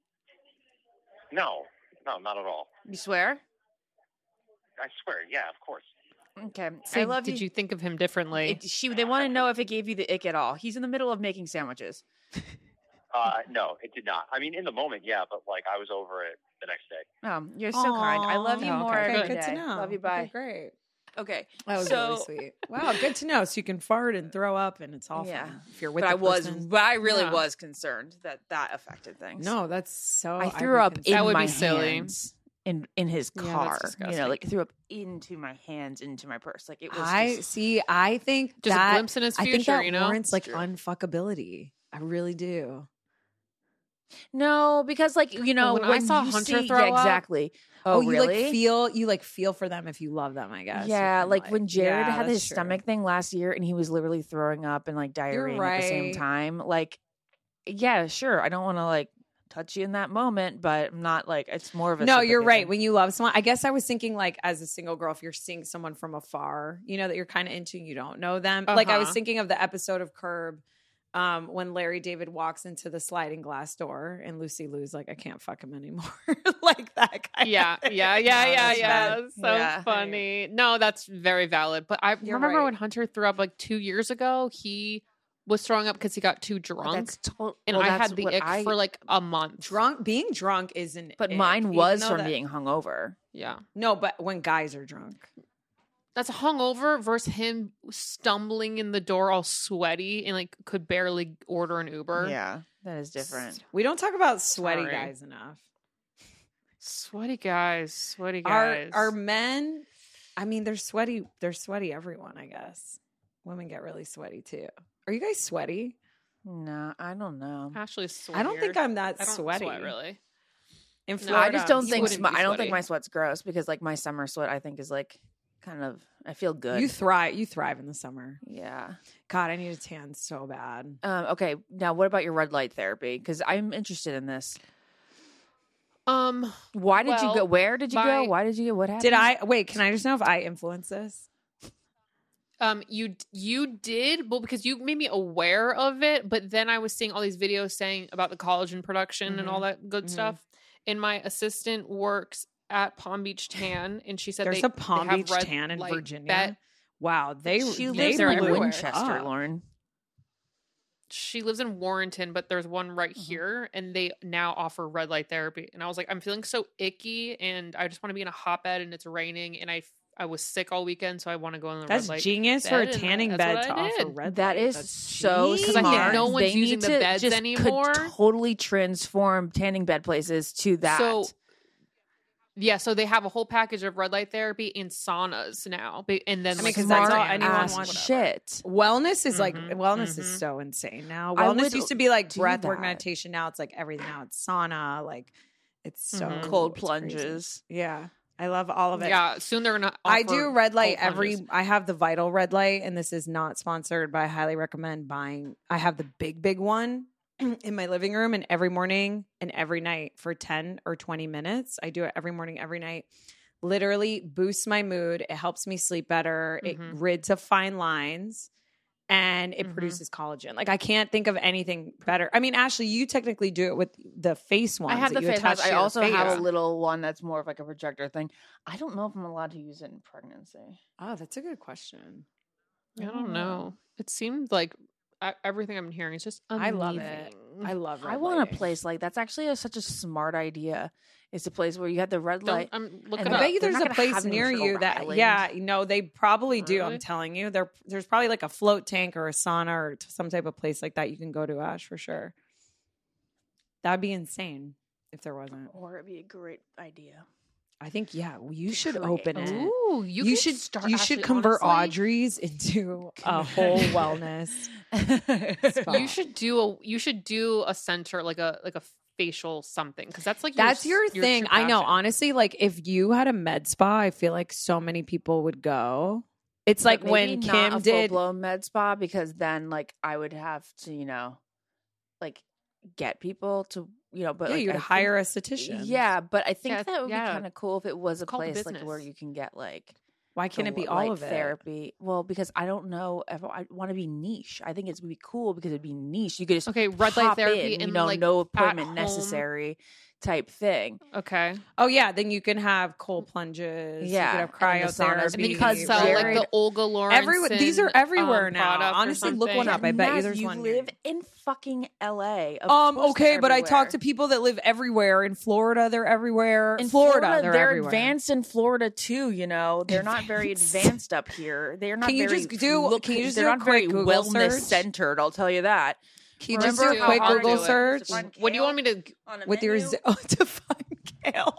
No, no, not at all. You swear? I swear, yeah, of course. Okay. So I love did you. you think of him differently? It, she. They want to know if it gave you the ick at all. He's in the middle of making sandwiches. Uh, no, it did not. I mean, in the moment, yeah, but like I was over it the next day. Um, you're so kind. I love you Aw, more okay. every Good day. to know. Love you. Okay, Bye. great. Okay. That was so, really sweet. Wow, good to know. So you can fart and throw up, and it's all Yeah. fine if you're with. But the I was, person. but I really Yeah. was concerned that that affected things. No, that's so. I I'd threw be up concerned. in That would be my silly. hands in in his Yeah, that's car. you disgusting. know, like threw up into my hands, into my purse. Like it was. I just, see. I think Just a that, glimpse in his I think future, that you know? warrants like True. unfuckability. I really do. no, because like you know, when I saw you Hunter see, throw yeah, up- exactly. Oh, Oh, you really? like feel you like feel for them if you love them. I guess. You Yeah, can, like when Jared yeah, had that's his true. stomach thing last year, and he was literally throwing up and like diarrhea at the same right. time. Like, yeah, sure. I don't want to like touch you in that moment, but I'm not like it's more of a No, you're sympathy right. thing. When you love someone, I guess I was thinking like as a single girl, if you're seeing someone from afar, you know that you're kind of into, and you don't know them. Like I was Uh-huh. thinking of the episode of Curb. Um, when Larry David walks into the sliding glass door and Lucy Lou's like, I can't fuck him anymore. Like that kind yeah, of yeah, yeah, yeah, that's yeah. bad. That's so Yeah. funny. No, that's very valid. But I You're remember right. when Hunter threw up like two years ago, he was throwing up because he got too But drunk. That's to- and well, I that's had the what ick I- for like a month. Drunk, being drunk isn't. But ick, mine even was though from that- being hungover. Yeah. No, but when guys are drunk. That's hungover versus him stumbling in the door all sweaty and like could barely order an Uber. Yeah, that is different. We don't talk about sweaty Sorry. guys enough. Sweaty guys, sweaty Are guys. are men? I mean, they're sweaty. They're sweaty. Everyone, I guess. Women get really sweaty too. Are you guys sweaty? No, I don't know. Ashley's sweaty. I don't think I'm that I don't sweady. sweat really. In No, Florida, I just don't you think wouldn't sm- be I don't sweaty. think my sweat's gross because like my summer sweat I think is like kind of I feel good. you thrive. You thrive in the summer. yeah. God, I need a tan so bad. Um, okay, now what about your red light therapy? Because I'm interested in this. Um, Why did you Well, go? Where did you go? my- Why did you go? What happened? Did I wait? Can I just know if I influence this? Um, you you did, well, because you made me aware of it, but then I was seeing all these videos saying about the collagen production Mm-hmm. and all that good Mhm. stuff. And my assistant works at Palm Beach Tan, and she said There's they, a Palm they have Beach red Tan in light Virginia. bet- Wow, they She they lives in like everywhere. Winchester, up. Lauren. She lives in Warrenton, but there's one right Mm-hmm. here, and they now offer red light therapy. And I was like, I'm feeling so icky, and I just want to be in a hotbed, and it's raining, and I I was sick all weekend, so I want to go in the That's red light. genius for a bed, and tanning that's bed what to I offer did. red That light. is That's so genius. 'Cause I think smart. no one's They using need the to beds just anymore. Could totally transform tanning bed places to that. So, yeah, so they have a whole package of red light therapy and saunas now, Ba- and then I mean, like 'cause that's all smart anyone ass wants. shit. Wellness is like Mhm, wellness is mhm. so insane now. I Wellness would used to be like do breath work that. meditation. Now it's like everything. Now it's sauna. Like it's so Mhm. Cold it's crazy. plunges. Yeah, I love all of it. Yeah, soon they're gonna. I offer do red light cold every. plunges. I have the Vital red light, and this is not sponsored, but I highly recommend buying. I have the big, big one in my living room, and every morning and every night for ten or twenty minutes. I do it every morning, every night. Literally boosts my mood. It helps me sleep better. Mhm. It rids of fine lines. And it Mhm. produces collagen. Like I can't think of anything better. I mean, Ashley, you technically do it with the face ones. I have that the you face attach mask. to I your also have face. a little one that's more of like a projector thing. I don't know if I'm allowed to use it in pregnancy. Oh, that's a good question. I don't know. It seemed like I, everything I'm hearing is just amazing. I love it. I love. I red want lighting. a place like that's actually a, such a smart idea. It's a place where you have the red Don't, light. I'm look And it I up. bet you They're there's not a gonna place have any near little you that, island. yeah, no, they probably do. I'm Really? telling you, there, there's probably like a float tank or a sauna or t- some type of place like that you can go to, Ash, for sure. That'd be insane if there wasn't. Or it'd be a great idea. I think, yeah, you should create open it. Ooh, you, You, could should, start. you should Ashley, convert honestly, Audrey's into a whole wellness. spa. You should do a. You should do a center like a like a facial something because that's like That's your, your thing. true I know. passion. Honestly, like if you had a med spa, I feel like so many people would go. It's But like maybe when not Kim a did. full-blown med spa because then like I would have to, you know, like get people to, you know, but Yeah, like, you'd I think- hire a esthetician. Yeah, but I think Yeah, that would yeah. be kind of cool if it was a Call it a place like where business. you can get like Why can't the it be li- all light of it? therapy. Well, because I don't know if I want to be niche. I think it's would be cool because it'd be niche. You could just Okay, red light pop therapy in, and you know, like no at appointment home. necessary type thing. Okay, Oh yeah, then you can have cold plunges. Yeah, you can have and the saunas. cryotherapy. and then you Because can sell like Jared- the Olga Lawrence. Every- these are everywhere now. Product or Honestly, look one something. up. I bet you Naz, there's you one near live you. in fucking L A. Of Um. course Okay, they're but I talk everywhere. to people that live everywhere. In Florida, they're everywhere. In Florida, they're, they're everywhere. advanced in Florida too. You know, they're not very Advanced. advanced up here. They're not. Can you very just do- Look, can you just they're do a not very quick Google wellness search? centered. I'll tell you that. Can you just Remember do a how quick hard Google to do it. search Find What do you want me to? on a with your menu. z- oh, to find kale?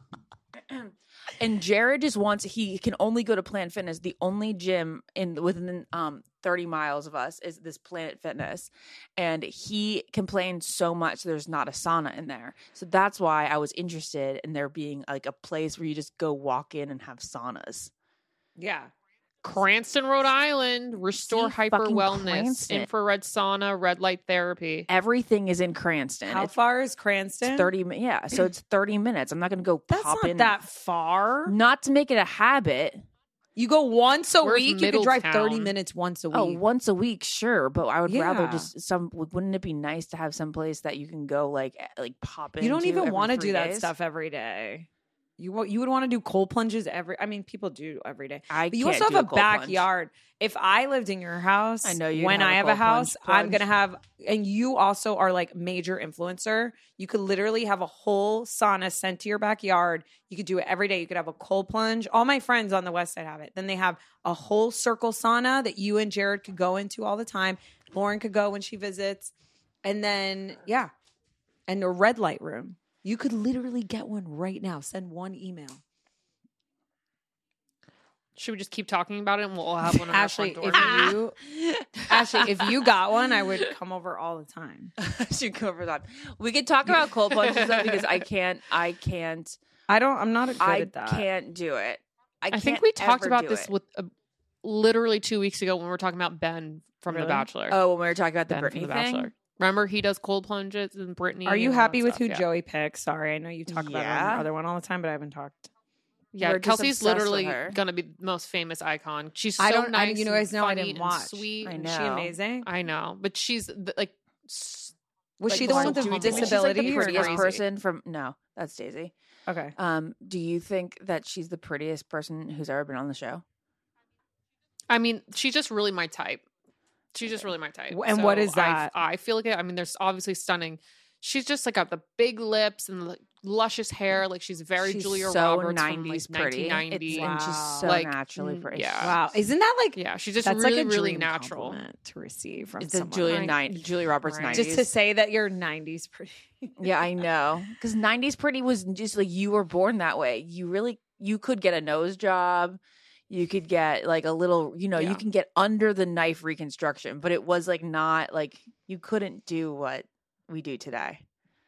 And Jared just wants he can only go to Planet Fitness. The only gym in within um thirty miles of us is this Planet Fitness. And he complains so much there's not a sauna in there. So that's why I was interested in there being like a place where you just go walk in and have saunas. Yeah. Cranston, Rhode Island, Restore See, Hyper fucking Wellness, Cranston. infrared sauna, red light therapy. Everything is in Cranston. How it's far is Cranston? thirty mi- yeah, so it's thirty minutes. I'm not going to go That's pop not in. that far. Not to make it a habit. You go once a Where's week. You could drive thirty Middletown? minutes once a week. Oh, once a week, sure, but I would rather Yeah. just some. Wouldn't it be nice to have some place that you can go like eh, like pop in? You don't even want to do that stuff every day. You wa- you would want to do cold plunges every. I mean, people do every day. I But you can't also do have a cold plunge. backyard. If I lived in your house, I know you'd when have I a have a cold house, plunge I'm gonna have. And you also are like major influencer. You could literally have a whole sauna sent to your backyard. You could do it every day. You could have a cold plunge. All my friends on the west side have it. Then they have a whole circle sauna that you and Jared could go into all the time. Lauren could go when she visits, and then yeah, and a red light room. You could literally get one right now. Send one email. Should we just keep talking about it and we'll have one on Ashley, our front door? if you Ashley, if you got one, I would come over all the time. should cover that. We could talk about cold plunges though because I can't. I can't. I don't. I'm not good I at that. can't do it. I, I think can't we talked ever about do this it. with uh, literally two weeks ago when we were talking about Ben from Really? The Bachelor. Oh, when we were talking about the Ben Britney from The thing. Bachelor. Remember, he does cold plunges and Brittany. Are you and all happy that with stuff, who yeah. Joey picks? Sorry, I know you talk about Yeah. the other one all the time, but I haven't talked. Yeah, We're just Kelsey's obsessed with literally her. gonna be the most famous icon. She's so I don't. nice. I, you know, and guys know I funny didn't and watch. Sweet. I and know. Is she amazing? I know, but she's the, like. s- Was like, she the one so with the humble. She's like disability? the or prettiest no? person from. No, that's Daisy. Okay. Um, do you think that she's the prettiest person who's ever been on the show? I mean, she's just really my type. She's just really my type. W- and what is I- that? I, feel like it. I mean, there's obviously stunning. She's just like got the big lips and the luscious hair. Like she's very She's Julia so Roberts nineties from like pretty. nineteen ninety. It's, and she's Wow. so Like, naturally mm, pretty. yeah. Wow. Isn't that like? Yeah, she's just That's really, like a really dream natural. compliment to receive from It's the someone. Julia I- nine, Julia Roberts Right. nineties. Just to say that you're nineties pretty. Yeah, I know. Because nineties pretty was just like you were born that way. You really you could get a nose job. You could get like a little, you know, Yeah. you can get under the knife reconstruction, but it was like not like you couldn't do what we do today.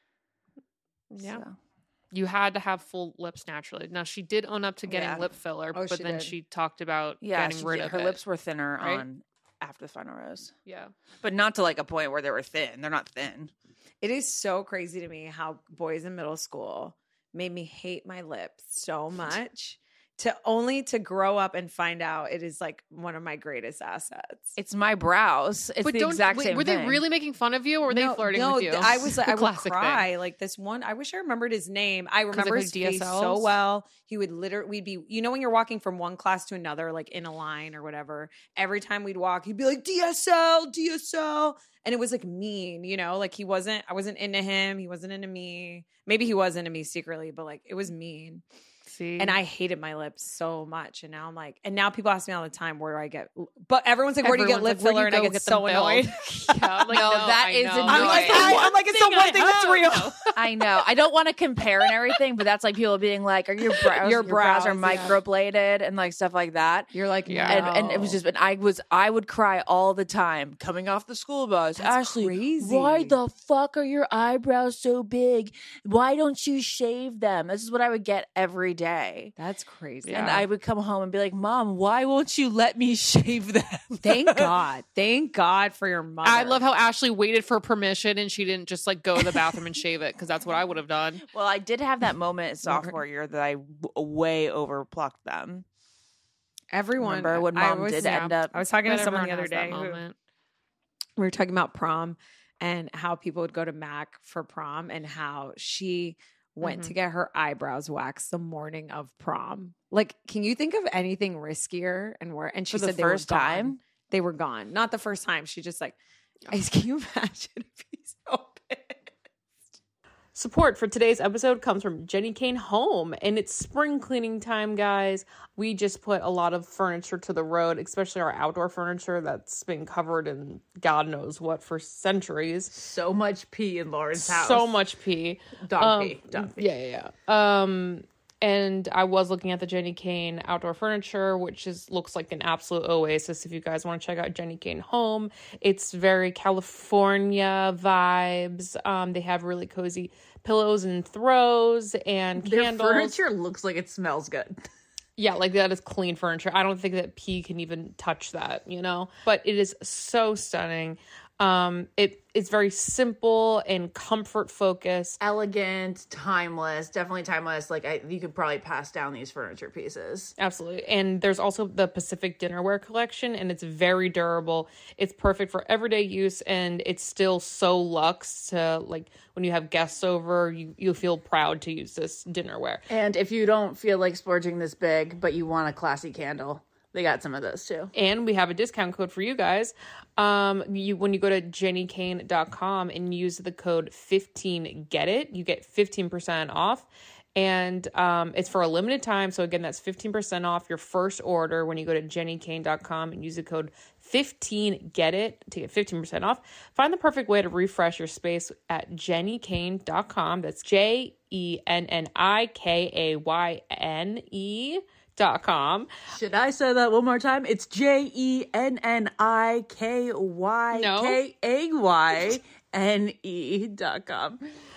Yeah. So. You had to have full lips naturally. Now she did own up to getting Yeah. lip filler, Oh, but she then did. she talked about Yeah, getting she rid did- of her it. lips were thinner right? on after the final rose. Yeah. But not to like a point where they were thin. They're not thin. It is so crazy to me how boys in middle school made me hate my lips so much to only to grow up and find out it is like one of my greatest assets. It's my brows. It's but the don't, exact wait, same were thing. they really making fun of you or were they No, flirting no, with you? th- I was like, I would Classic thing. cry. Like this one, I wish I remembered his name. I they remember played his face so D S Ls? well. He would literally, we'd be, you know, when you're walking from one class to another, like in a line or whatever, every time we'd walk, he'd be like, D S L, D S L. And it was like mean, you know, like he wasn't, I wasn't into him. He wasn't into me. Maybe he was into me secretly, but like it was mean. See? And I hated my lips so much. And now I'm like, and now people ask me all the time, where do I get, but everyone's like, where do you get Everyone's lip like, where do filler? you And I go get get them so annoyed. filled? Yeah, I'm like, No, no, that I is know. annoying. I'm like, It's the I, one I'm like, it's the thing one I thing that's have real. to know. I know. I don't want to compare and everything, but that's like people being like, "Are your brows? Your Your, brows, are brows, yeah. microbladed and like stuff like that." You're like, Yeah. And and it was no. just, and I was, I would cry all the time coming off the school bus. That's Ashley, crazy. why the fuck are your eyebrows so big? Why don't you shave them? This is what I would get every day. That's crazy. And I would come home and be like, "Mom, why won't you let me shave them?" Thank God. Thank God for your mother. I love how Ashley waited for permission and she didn't just like go to the bathroom and shave it because that's what I would have done. Well, I did have that moment sophomore year that I w- way overplucked them. everyone. Remember when I mom was, did yeah. end up? I was talking But to someone the everyone other has day that who moment. we were talking about prom and how people would go to Mac for prom and how she went Mhm. to get her eyebrows waxed the morning of prom. Like, can you think of anything riskier and where? And she For the said they first were gone. time? They were gone. Not the first time. She just like, can you imagine if he's so pissed? Support for today's episode comes from Jenny Kane Home, and it's spring cleaning time, guys. We just put a lot of furniture to the road, especially our outdoor furniture that's been covered in God knows what for centuries. So much pee in Lauren's house. So much pee. dog Um, pee. Dog pee. Yeah, yeah, yeah. Um, and I was looking at the Jenny Kane outdoor furniture, which is looks like an absolute oasis. If you guys want to check out Jenny Kane Home, it's very California vibes. Um, they have really cozy pillows and throws and Their candles. furniture looks like it smells good. Yeah, like that is clean furniture. I don't think that pee can even touch that, you know? But it is so stunning. Um, it it's very simple and comfort focused. Elegant, timeless, definitely timeless. Like I, you could probably pass down these furniture pieces. Absolutely. And there's also the Pacific Dinnerware collection, and it's very durable. It's perfect for everyday use, and it's still so luxe to, like, when you have guests over, you, you feel proud to use this dinnerware. And if you don't feel like splurging this big, but you want a classy candle, they got some of those too. And we have a discount code for you guys. Um, you when you go to jenny kane dot com and use the code fifteen get it, you get fifteen percent off. And um, it's for a limited time. So again, that's fifteen percent off your first order when you go to jenny kane dot com and use the code fifteen get it to get fifteen percent off. Find the perfect way to refresh your space at jenny kane dot com. That's J E N N I K A Y N E dot com. Should I say that one more time? It's J E N N I K Y K A Y N E dot com.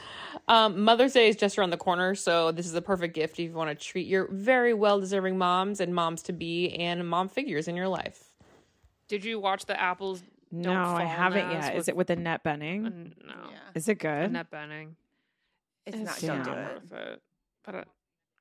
Um, Mother's Day is just around the corner, so this is the perfect gift if you want to treat your very well-deserving moms and moms-to-be and mom figures in your life. Did you watch the Apples? Don't No, I Fall haven't Nas yet. with- Is it with Annette Benning? Mm, No, Is it good? Annette Benning. It's not. Yeah. Don't do not it. worth it. But uh,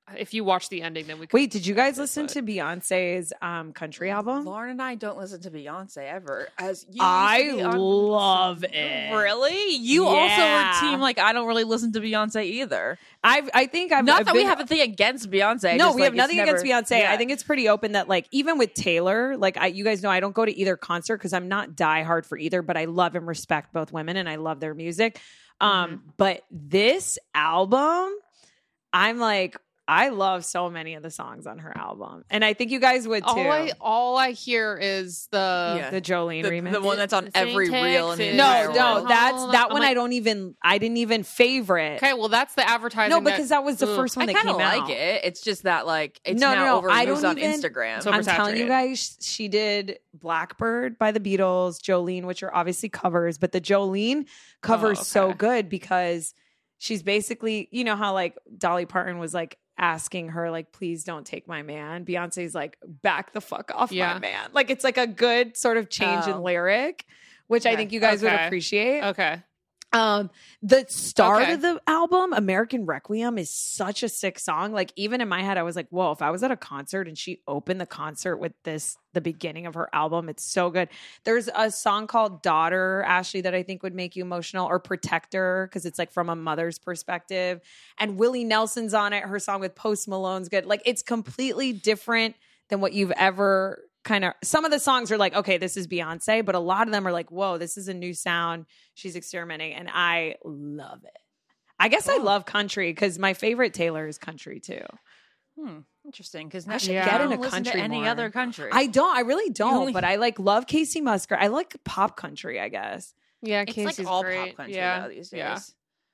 if you watch the ending, then we could Wait, did you guys it, listen but- to Beyonce's um, country album? Lauren and I don't listen to Beyonce ever. As you I used to be on- love it. Really? You Yeah. also were team like I don't really listen to Beyonce either. I've, I think I've Not I've that been, we have a thing against Beyonce. No, just, we like, have nothing it's against never- Beyonce. Yeah. I think it's pretty open that, like, even with Taylor, like, I, you guys know I don't go to either concert because I'm not diehard for either, but I love and respect both women and I love their music. Um, Mm-hmm. But this album, I'm like, I love so many of the songs on her album, and I think you guys would too. All I all I hear is the Yeah. the Jolene the, remix, the one that's on It's in every reel in the Texas. no, entire no, world. that's Hold on. that I'm one. like- I don't even. I didn't even favorite. okay. Well, that's the advertising. No, because that was the Ugh. first one I that kind of came like out. it. It's just that like it's No, no, now no, over I news don't on even- Instagram. So- I'm telling you oversaturated. guys, she did Blackbird by the Beatles, Jolene, which are obviously covers, but the Jolene cover is Oh, so okay. good because she's basically, you know how like Dolly Parton was like asking her like, please don't take my man. Beyonce's like, back the fuck off Yeah. my man. Like it's like a good sort of change in Oh. lyric, which I Okay. think you guys would Okay. appreciate. Okay. Um, the start Okay. of the album, American Requiem, is such a sick song. Like, even in my head, I was like, whoa, if I was at a concert and she opened the concert with this, the beginning of her album, it's so good. There's a song called Daughter, Ashley, that I think would make you emotional, or Protector, because it's like from a mother's perspective. And Willie Nelson's on it. Her song with Post Malone's good. Like, it's completely different than what you've ever kind of, some of the songs are like, okay, this is Beyonce, but a lot of them are like, whoa, this is a new sound. She's experimenting, and I love it. I guess I love country because my favorite Taylor is country too. Hmm, interesting. Because I should Yeah. get I into don't listen to country any more. other country. I don't, I really don't, only- but I like love Casey Musgraves. I like pop country, I guess. Yeah, it's Casey's like all great. pop country yeah. though these days. Yeah.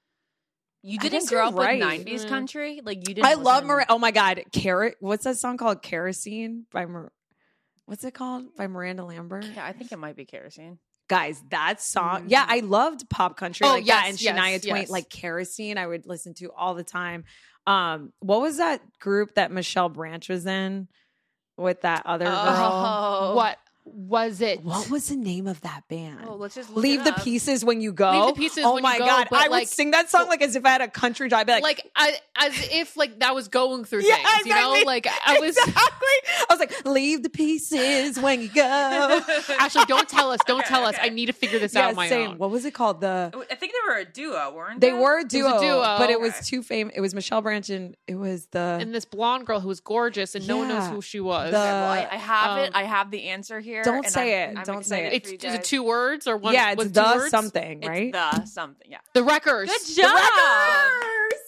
You I didn't guess grow you're up right. with nineties Mm. country, like you didn't. I love listen- Mar- Oh my God, Carrot. What's that song called? Kerosene by Mar- What's it called by Miranda Lambert? Yeah, I think it might be kerosene. Guys, that song. Yeah, I loved pop country Oh, like that, yes, and yes, Shania Twain, yes. like Kerosene. I would listen to all the time. Um, what was that group that Michelle Branch was in with that other girl? Oh, What was it? What was the name of that band? Oh, let's just look Leave it the up. pieces when you go. Leave the Pieces oh when my you go, God, but, I would like- sing that song like as if I had a country job. I'd be like, Like, I, as if like that was going through Yeah, things, you know? exactly. Like I was exactly. I was like, leave the pieces when you go. actually. Don't tell us. Don't Okay, tell us. okay. I need to figure this yeah, out on my same. own. What was it called? The I think they were a duo, weren't they they? were a was duo, a duo. but it was Okay. too famous. It was Michelle Branch and it was the And this blonde girl who was gorgeous, and no one knows Yeah. who she was. The- Okay, well, I, I have it. Um, I have the answer here. Don't and say I'm- it. I'm Don't say excited it. for it's you is it guys. two words or one? yeah, it's was it two the words? something, It's right? the something. Yeah. The Wreckers. Good The job. Wreckers!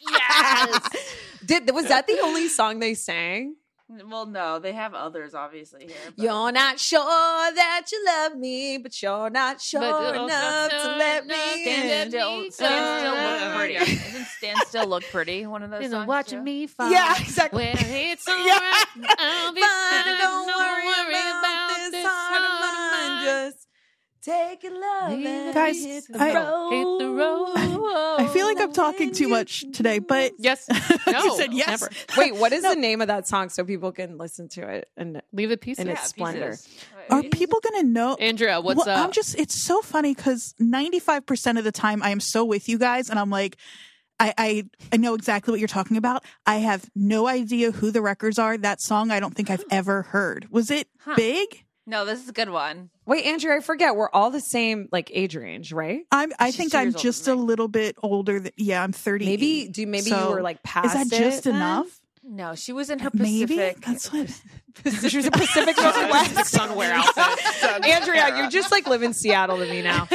Yes. Did was that the only song they sang? Well, no, they have others obviously here. but- You're not sure that you love me, but you're not sure But enough not to sure let enough me to in. let Still, me stand still go. look pretty. Isn't stand still look pretty? One of those Isn't songs. watching too? me fall. Yeah, exactly. When it's all Yeah. right, I'll be Fine, fine. don't worry about this heart of mine. Just take a love Leave and it Guys, hit the I- road. Hit the road. I feel like I'm talking too much today, but Yes. No. you said yes. Never. Wait, what is the name of that song so people can listen to it? And Leave the pieces. And Yeah, it's splendor. pieces. Are people gonna know? Andrea, what's well, up? I'm just, it's so funny because ninety-five percent of the time I am so with you guys and I'm like, I, I, I know exactly what you're talking about. I have no idea who the records are. That song I don't think I've ever heard. Was it Huh. big? No, this is a good one. wait, Andrew, I forget. We're all the same like age range, right? I'm, I She's think two I'm years older just a than me. little bit older. Than, yeah, I'm thirty. Maybe do maybe So, you were like past Is that just it then? enough? No, she was in her Maybe Pacific. that's what. She was a Pacific Northwest sunwear outfit. Andrea, you're just like live in Seattle to me now. Um,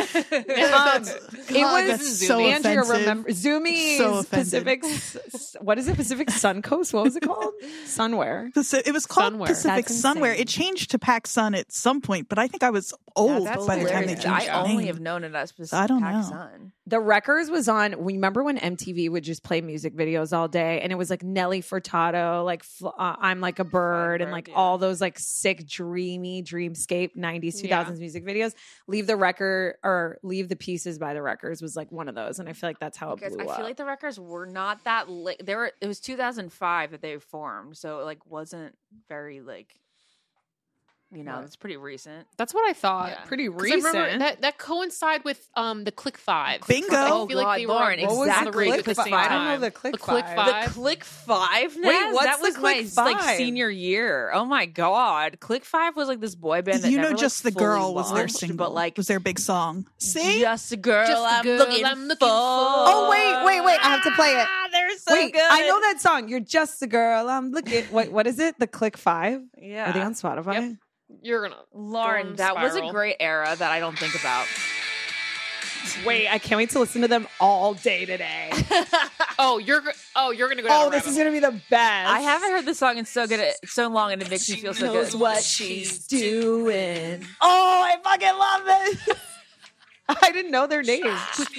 it God, was that's so Andrea. offensive. Remember Zoomy So is offended. Pacific. s- What is it? Pacific Suncoast. What was it called? Sunwear. Paci- It was called Sunwear. Pacific That's Sunwear. insane. It changed to Pac Sun at some point, but I think I was old that's by the time they hilarious. changed I the only name. have known it as Pacific I don't know. Sun. The Wreckers was on. Remember when M T V would just play music videos all day, and it was like Nelly Furtado, like fl- uh, "I'm Like a Bird," and Bird, like yeah. all those like sick, dreamy, dreamscape nineties, two thousands music videos. Leave the Record or Leave the Pieces by the Wreckers was like one of those, and I feel like that's how it Because blew I up. feel like the records were not that late. They were. It was two thousand five that they formed, so it like wasn't very like You know, What? it's pretty recent. That's what I thought. Yeah. Pretty 'Cause I remember recent. that that coincide with um the Click Five. Bingo. I Oh, feel like God, they were Lauren, on What was the the radio Click at the same Five? I time. don't know the Click the Click Five. Five. The Click Five, Naz? Wait, what's that the was my Click like Five? senior year. Oh my god, Click Five was like this boy band that You know, never, Just like, the Girl fully was their launched, single, but like was their big song. See? Just a girl, Just a I'm, girl looking I'm looking for. for. Oh, wait, wait, wait. I have to play it. Ah, they're so Wait, good. I know that song. You're just a girl. I'm looking. Wait, what is it? The Click Five? Yeah, Are they on Spotify? Yep. You're gonna Lauren, Storm that was a Spiral. great era that I don't think about. Wait, I can't wait to listen to them all day today. Oh, you're go- oh you're gonna go down Oh, a this rabbit is gonna be the best. I haven't heard this song in so good, so long, and it makes me feel so knows good. what she's doing. Oh, I fucking love this. I didn't know their names.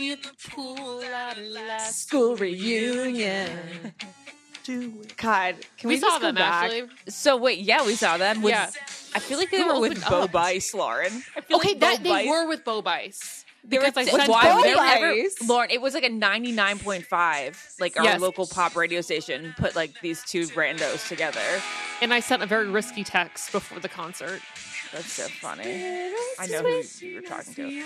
School reunion. Do it. God, can we, We just saw go them back? actually. So wait, yeah, we saw them. With, Yeah. I feel like they Who were with opened Bo up? Bice, Lauren. I feel Okay, like that Bo they Bice- were with Bo Bice. They were, Because I sent why Bo would they Bice? ever, Lauren? It was like a ninety-nine point five, like our Yes. local pop radio station, put like these two randos together. And I sent a very risky text before the concert. That's so funny. I know who you were talking to.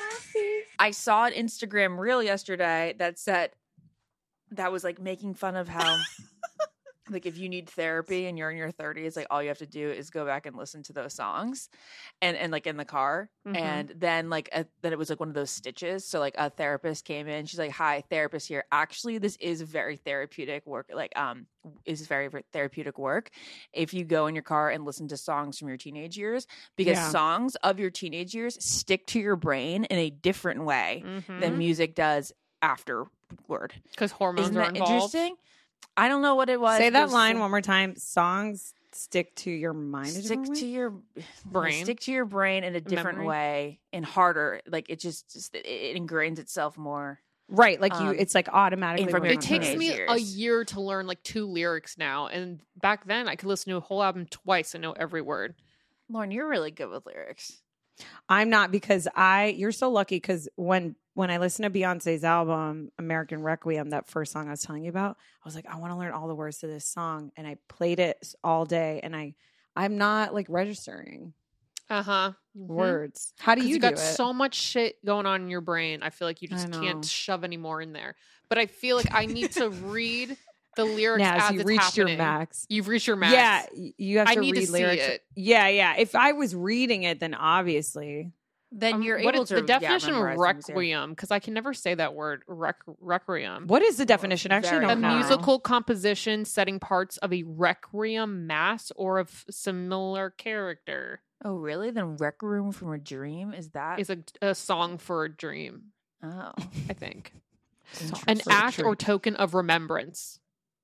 I saw an Instagram reel yesterday that said that was like making fun of how like if you need therapy and you're in your thirties, like all you have to do is go back and listen to those songs and and like in the car. Mhm. And then like a, then it was like one of those stitches. So like a therapist came in, she's like, "Hi, therapist here. Actually, this is very therapeutic work. Like um is very, very therapeutic work if you go in your car and listen to songs from your teenage years, because Yeah. songs of your teenage years stick to your brain in a different way Mm-hmm. than music does afterward." Because hormones Isn't are that involved. interesting? I don't know what it was. Say that There's line some- one more time. Songs stick to your mind. a Stick different way? to your Brain. Stick to your brain in a different Memory. way and harder. Like it just, just it, it ingrains itself more. Right, like you. Um, It's like automatically. from going your It on takes first. me teenage a years. year to learn like two lyrics now, and back then I could listen to a whole album twice and know every word. Lauren, you're really good with lyrics. I'm not, because I. You're so lucky, because when when I listened to Beyonce's album American Requiem, that first song I was telling you about, I was like, I want to learn all the words to this song, and I played it all day, and I I'm not like registering Uh huh. words. How do you, you do got it? so much shit going on in your brain. I feel like you I just know. can't shove any more in there. But I feel like I need to read the lyrics Naz, as you it's reached your happening. max. You've reached your max. Yeah, y- you have I to need to read see lyrics. it. Yeah, yeah. If I was reading it, then obviously. Then Um, you're what able is to the yeah, definition of memorize things, yeah. requiem, because I can never say that word. Rec- requiem. What is the definition? I Actually, Very don't A know. musical composition setting parts of a requiem mass or of similar character Oh, really? Then Rec Room from a Dream is that? is a, a song for a dream. oh, I think Song an for a act or dream. token of remembrance.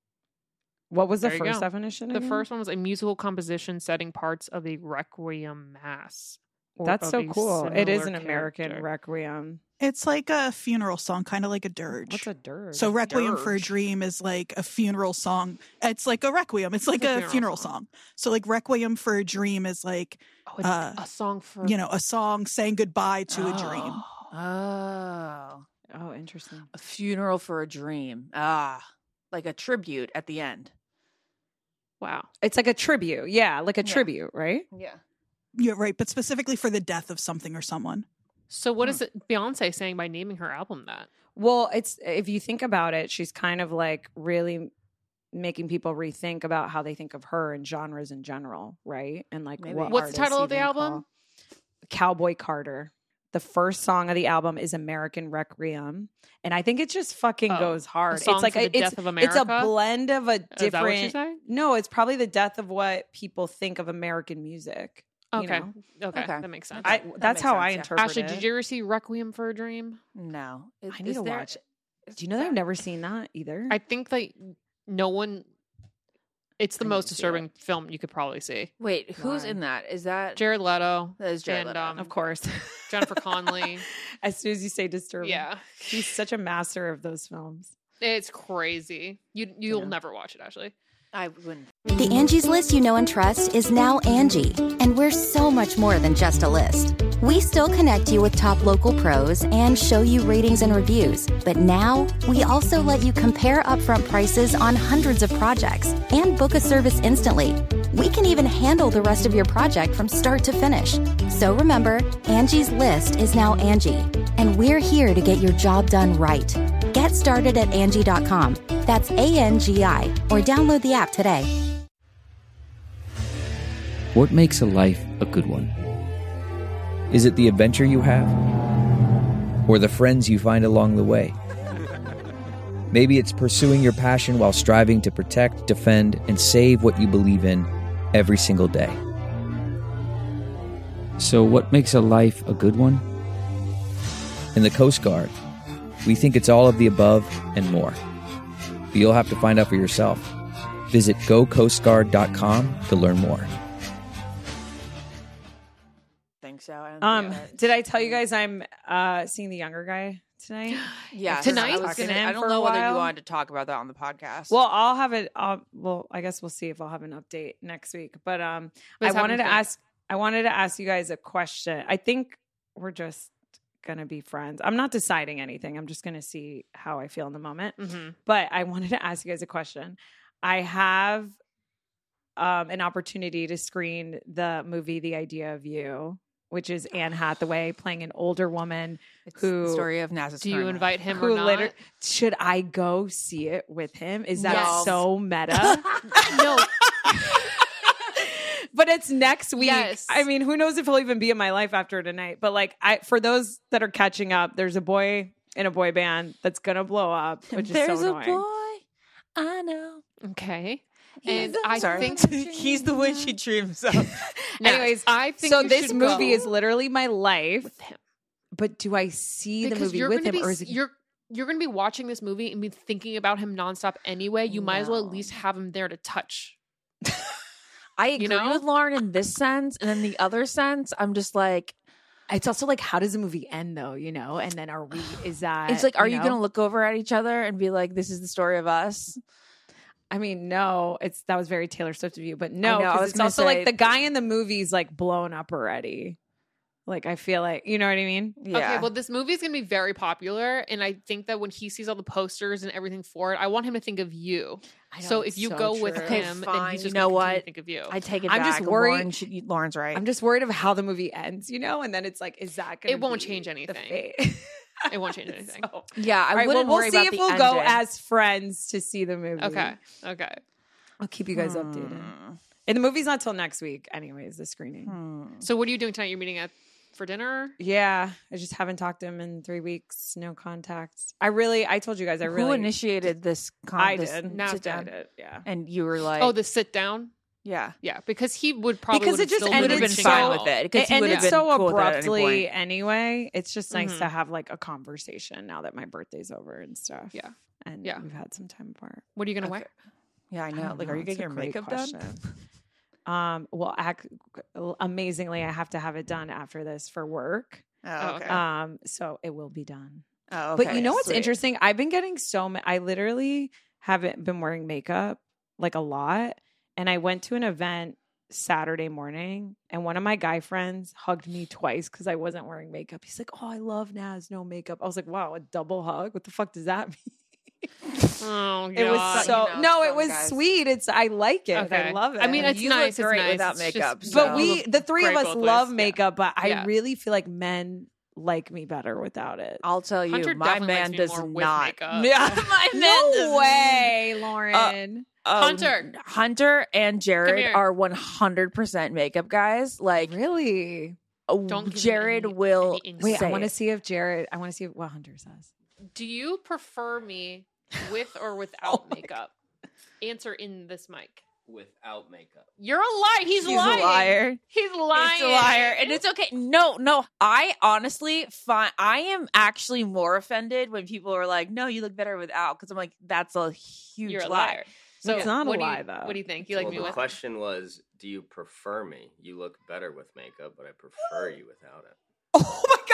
What was the There you first go. definition? The again? first one was a musical composition setting parts of a requiem mass. or That's of so a cool. It is an similar American character. requiem. It's like a funeral song, kind of like a dirge. What's a dirge? So Requiem for a dirge? Dream is like a funeral song. It's like a requiem. It's like It's a a, funeral funeral song. song. So like Requiem for a Dream is like, Oh, a, Uh, a song for you know, a song saying goodbye to a dream. oh, oh, interesting. a funeral for a dream. Ah, like a tribute at the end. wow. It's like a tribute. Yeah, like a Yeah. tribute, right? Yeah. Yeah, right. But specifically for the death of something or someone. So what Hmm. is it Beyonce saying by naming her album that? Well, it's if you think about it, she's kind of like really making people rethink about how they think of her and genres in general, right? And like Maybe. what What's the title artists of the even album? call- Cowboy Carter. The first song of the album is American Requiem, and I think it just fucking Oh, goes hard. song It's like for a, the it's death of it's a America? blend of a Is that what you're different. saying? No, it's probably the death of what people think of American music. you Okay. know? okay. Okay. That makes sense. I That that's makes how sense, I yeah. interpret Ashley, it. did you ever see Requiem for a Dream? No, Is- I need is to there- watch it. is Do you know that I've there- never seen that either? I think that no one it's the I need most to see disturbing film you could probably see. Wait, who's Why? in that? Is that Jared Leto that is Jared and Leto. um, of course, Jennifer Connelly. as soon as you say disturbing, Yeah. he's such a master of those films. It's crazy. You you'll Yeah. never watch it, Ashley. I wouldn't. The Angie's List you know and trust is now Angie, and we're so much more than just a list. We still connect you with top local pros and show you ratings and reviews, but now we also let you compare upfront prices on hundreds of projects and book a service instantly. We can even handle the rest of your project from start to finish. So remember, Angie's List is now Angie, and we're here to get your job done right. Get started at Angie dot com. That's A N G I, or download the app today. What makes a life a good one? Is it the adventure you have? Or the friends you find along the way? Maybe it's pursuing your passion while striving to protect, defend, and save what you believe in every single day. So what makes a life a good one? In the Coast Guard, we think it's all of the above and more. But you'll have to find out for yourself. Visit go coast guard dot com to learn more. think so. I don't Um, think did I tell you guys I'm uh seeing the younger guy tonight? Yeah, Tonight? I, was Talking gonna, to him I don't for a know whether you while. wanted to talk about that on the podcast. Well, I'll have it. I'll, well, I guess we'll see if I'll have an update next week. But um, What's I wanted to happening? ask. I wanted to ask you guys a question. I think we're just gonna be friends. I'm not deciding anything. I'm just gonna see how I feel in the moment. Mm-hmm. But I wanted to ask you guys a question. I have um, an opportunity to screen the movie The Idea of You, which is Anne Hathaway playing an older woman it's who the story of Nazis. Do you invite him who or not? later should I go see it with him? Is that Yes. so meta? No. But it's next week. Yes. I mean, who knows if he'll even be in my life after tonight. But like I for those that are catching up, there's a boy in a boy band that's gonna blow up, which There's is so a annoying. boy I know. Okay. He's And the- I Sorry. think he's the one she dreams of. Anyways, I think so you this should movie go is literally my life. with him But do I see the because movie you're with gonna him, be or is it? you're you're going to be watching this movie and be thinking about him nonstop anyway. You might as well at No. least have him there to touch. I agree You know? with Lauren in this sense, and in the other sense, I'm just like, It's also like, how does the movie end, though? You know, and then are we? Is that? it's like, are you, know? going to look over at each other and be like, "This is the story of us"? I mean, no. It's that was very Taylor Swift of you, but no, know, I 'cause was it's gonna also say- like the guy in the movie's like blown up already. Like I feel like you know what I mean. Yeah. Okay, well, this movie is going to be very popular, and I think that when he sees all the posters and everything for it, I want him to think of you. I know, So it's if you so go with true. Okay, him, then fine. he's You just know gonna continue what? to think of you. I take it I'm back. just worried- Lauren should, Lauren's right. I'm just worried of how the movie ends, you know, and then it's like, is that going? It won't be change the anything. fate? It won't change anything. So- yeah, I All right, wouldn't well, we'll worry see about if the we'll go ending. as friends to see the movie. Okay, okay. I'll keep you guys updated. Hmm. And the movie's not till next week, anyways. The screening. Hmm. So what are you doing tonight? You're meeting at for dinner? Yeah, I just haven't talked to him in three weeks. No contacts. I really, I told you guys, I Who really initiated this? Con- I this did. Now sit it's down? did. Yeah. And you were like, Oh, the sit down. yeah. Yeah, because he would probably Because it would've just still ended been been reaching fine out. with it. Because he And would have it's been so cool with it at any abruptly point. anyway. It's just nice Mhm. to have like a conversation now that my birthday's over and stuff. Yeah. And Yeah. we've had some time apart. What are you gonna Okay. wear? Yeah, I I know. don't Like, know. are you It's getting a your great makeup question. done? Um, well, ac- amazingly, I have to have it done after this for work. Oh, okay. Um, so it will be done. Oh, But okay. you know what's Sweet. interesting? I've been getting so ma- I literally haven't been wearing makeup like a lot. And I went to an event Saturday morning and one of my guy friends hugged me twice because I wasn't wearing makeup. He's like, "Oh, I love Naz, no makeup." I was like, "Wow, a double hug? What the fuck does that mean?" Oh, God. It was God. so You know, no, it some was guys. sweet. It's I like it. I Okay. love it. I mean, it's You look nice. It's great nice. without It's just- makeup, but so- but we the three of Great us both love ways. makeup, but I Yeah. really feel like men like me better without it. I'll tell you, Hunter my definitely likes man me does more with not. makeup. Yeah. my man No does way, Lauren. Oh, Hunter. Hunter and Jared here. are one hundred percent makeup guys. Like, Really? oh, Don't give him Jared any- will any insight. Wait, say I want to it. see if Jared. I want to see what Hunter says. Do you prefer me with or Oh without makeup? Answer in this mic. Without makeup. You're a liar. He's, He's lying. a liar. He's lying. He's a liar, and it's okay. No, no, I honestly find I am actually more offended when people are like, "No, you look better without," because I'm like, "That's a huge You're a lie." liar. So It's not a what do you- lie, though. What do you think? You like well, me the with? question was, do you prefer me? You look better with makeup, but I prefer you without it. Oh my god, that's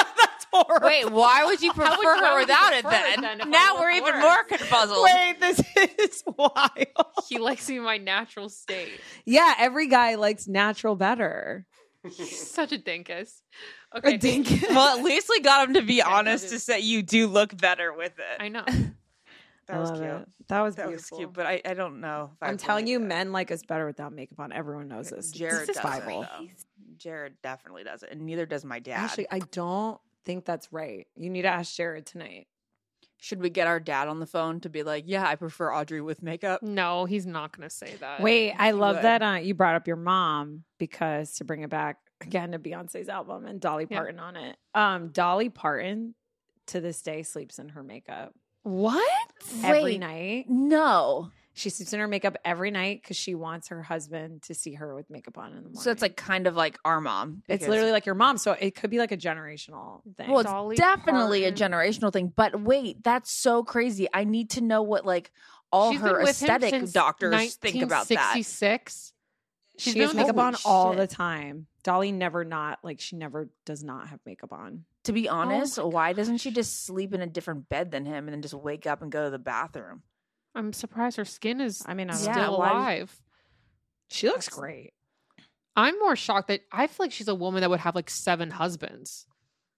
horrible. Wait, why would you prefer would- why her would you without it prefer it then? then if I now look we're even worse? more confuzzled. Wait, this is wild. He likes me in my natural state. Yeah, every guy likes natural better. He's such a dinkus. Okay, A dinkus. Well, at least we got him to be Okay, honest that to is- say you do look better with it. I know. That I was love cute. it. That was That was beautiful. cute, but I, I don't know. If I I'm would telling like you, that. men like us better without makeup on. Everyone knows this. Jared This is doesn't, Bible. though. Jared definitely doesn't, and neither does my dad. Actually, I don't think that's right. You need to ask Jared tonight. Should we get our dad on the phone to be like, yeah, I prefer Audrey with makeup? No, he's not going to say that. Wait, I love would. that uh, you brought up your mom because to bring it back again to Beyonce's album and Dolly Yeah. Parton on it. Um, Dolly Parton to this day sleeps in her makeup What? every Wait, night. No. She sleeps in her makeup every night because she wants her husband to see her with makeup on in the morning. So it's like kind of like our mom. it's because- literally like your mom. So it could be like a generational thing. Well, it's Dolly definitely Parton. a generational thing. But wait, that's so crazy. I need to know what like all She's her been with him aesthetic since doctors think about that. nineteen sixty-six. She's she been has with makeup him- on Holy all shit. the time. Dolly never not like she never does not have makeup on. To be honest, Oh my why doesn't she just sleep in a different bed than him and then just wake up and go to the bathroom? I'm surprised her skin is I mean, I don't still know. Yeah, why does- alive. She looks great. I'm more shocked that I feel like she's a woman that would have like seven husbands.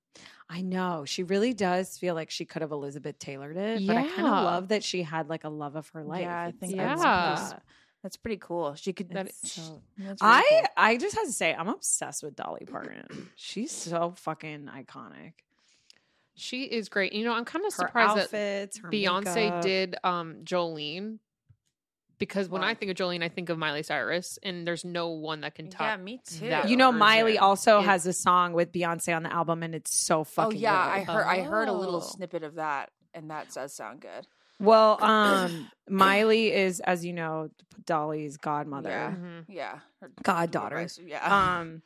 I know. She really does feel like she could have Elizabeth Taylored it. But I kind of Yeah. love that she had like a love of her life. Yeah, I It's- think that's it's- cool. That's pretty cool. She could. That it's is- so- that's really I cool. I just have to say I'm obsessed with Dolly Parton. She's so fucking iconic. She is great. You know, I'm kind of Her surprised that outfits, her Beyonce makeup. did um Jolene, because when I Why? think of Jolene, I think of Miley Cyrus, and there's no one that can top. Yeah, me too. that You know, version. Miley also It- has a song with Beyonce on the album, and it's so Oh fucking yeah, good. I heard. I heard a little Oh. snippet of that, and that does sound good. Well, um, Miley is, as you know, Dolly's godmother, Yeah. Mhm. Yeah, her goddaughter. Yeah. Um,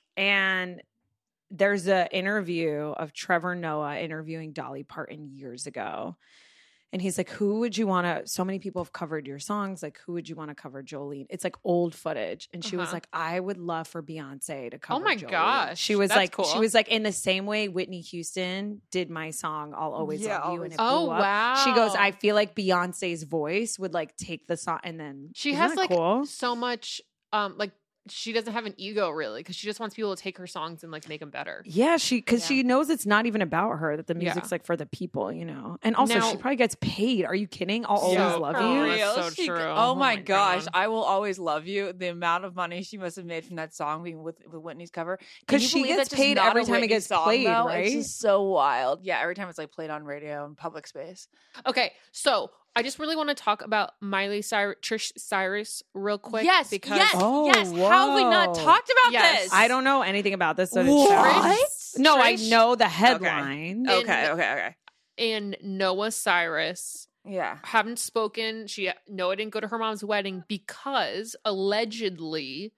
and there's a interview of Trevor Noah interviewing Dolly Parton years ago. And he's like, who would you want to, so many people have covered your songs. Like, who would you want to cover Jolene? It's like old footage. And she was Uh-huh. like, I would love for Beyonce to cover my Jolene. gosh, She was that's like, cool. she was like, in the same way Whitney Houston did my song, I'll Always Yeah, Love You. Always And it Oh, blew up. wow. She goes, I feel like Beyonce's voice would like take the song and then She isn't has that like cool? so much, um, like she doesn't have an ego really, because she just wants people to take her songs and like make them better. Yeah, she because Yeah. she knows it's not even about her, that the Yeah. music's like for the people, you know. And also, Now- she probably gets paid. Are you kidding? I'll always Yeah, love for you. real. That's so She- true. Oh, Oh my my gosh, God. I will always love you. The amount of money she must have made from that song being with, with Whitney's cover. Can 'Cause you she believe gets that's just paid not every a time it Whitney gets song, played, though? right? It's just so wild. Yeah, every time it's like played on radio in public space. Okay, so I just really want to talk about Miley Cyrus, Trish Cyrus, real quick. yes, because yes, Oh, yes. How have we not whoa. talked about Yes. this? I don't know anything about this. So did What? Trish. No, I Trish- know the headline. Okay. Okay, okay, okay. and Noah Cyrus Yeah. haven't spoken. She Noah didn't go to her mom's wedding because allegedly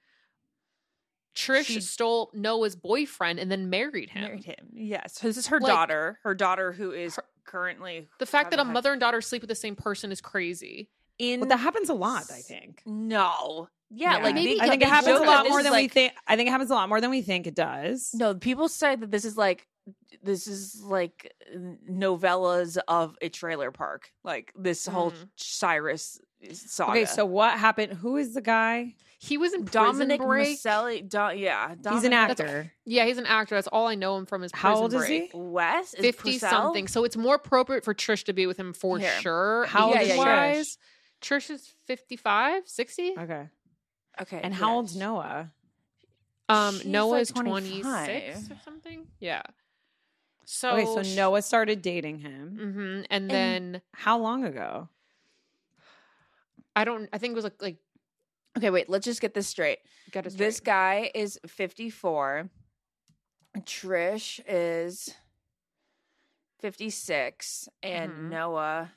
Trish She- stole Noah's boyfriend and then married him. Married him. Yes. So this is her Like- daughter. Her daughter who is currently The fact that a having had- mother and daughter sleep with the same person is crazy. in But that happens a lot, I think. No. Yeah, like Maybe- they, I think they it happens a joke lot that more this than is we like- think. I think it happens a lot more than we think it does. No, people say that this is like this is like novellas of a trailer park. Like this whole Mm. Cyrus saga. Okay, so what happened? Who is the guy? He was in Dominic Prison Break. Maselli, Do, yeah, He's an Dominic- actor. Yeah, he's an actor. That's all I know him from. Is How Prison old is Break. he? Wes is Fifty Purcell? something. So it's more appropriate for Trish to be with him for Here. sure. How old age is wise, Trish is fifty-five, sixty. Okay. Okay, And how old's yes. Noah? Um, She's Noah like is twenty-six twenty-five. or something. Yeah. So Okay, so sh- Noah started dating him. Mhm, and then How long ago? I don't. I think it was like like Okay, wait. Let's just get this straight. get us This guy is fifty-four. Trish is fifty-six, and Mhm. Noah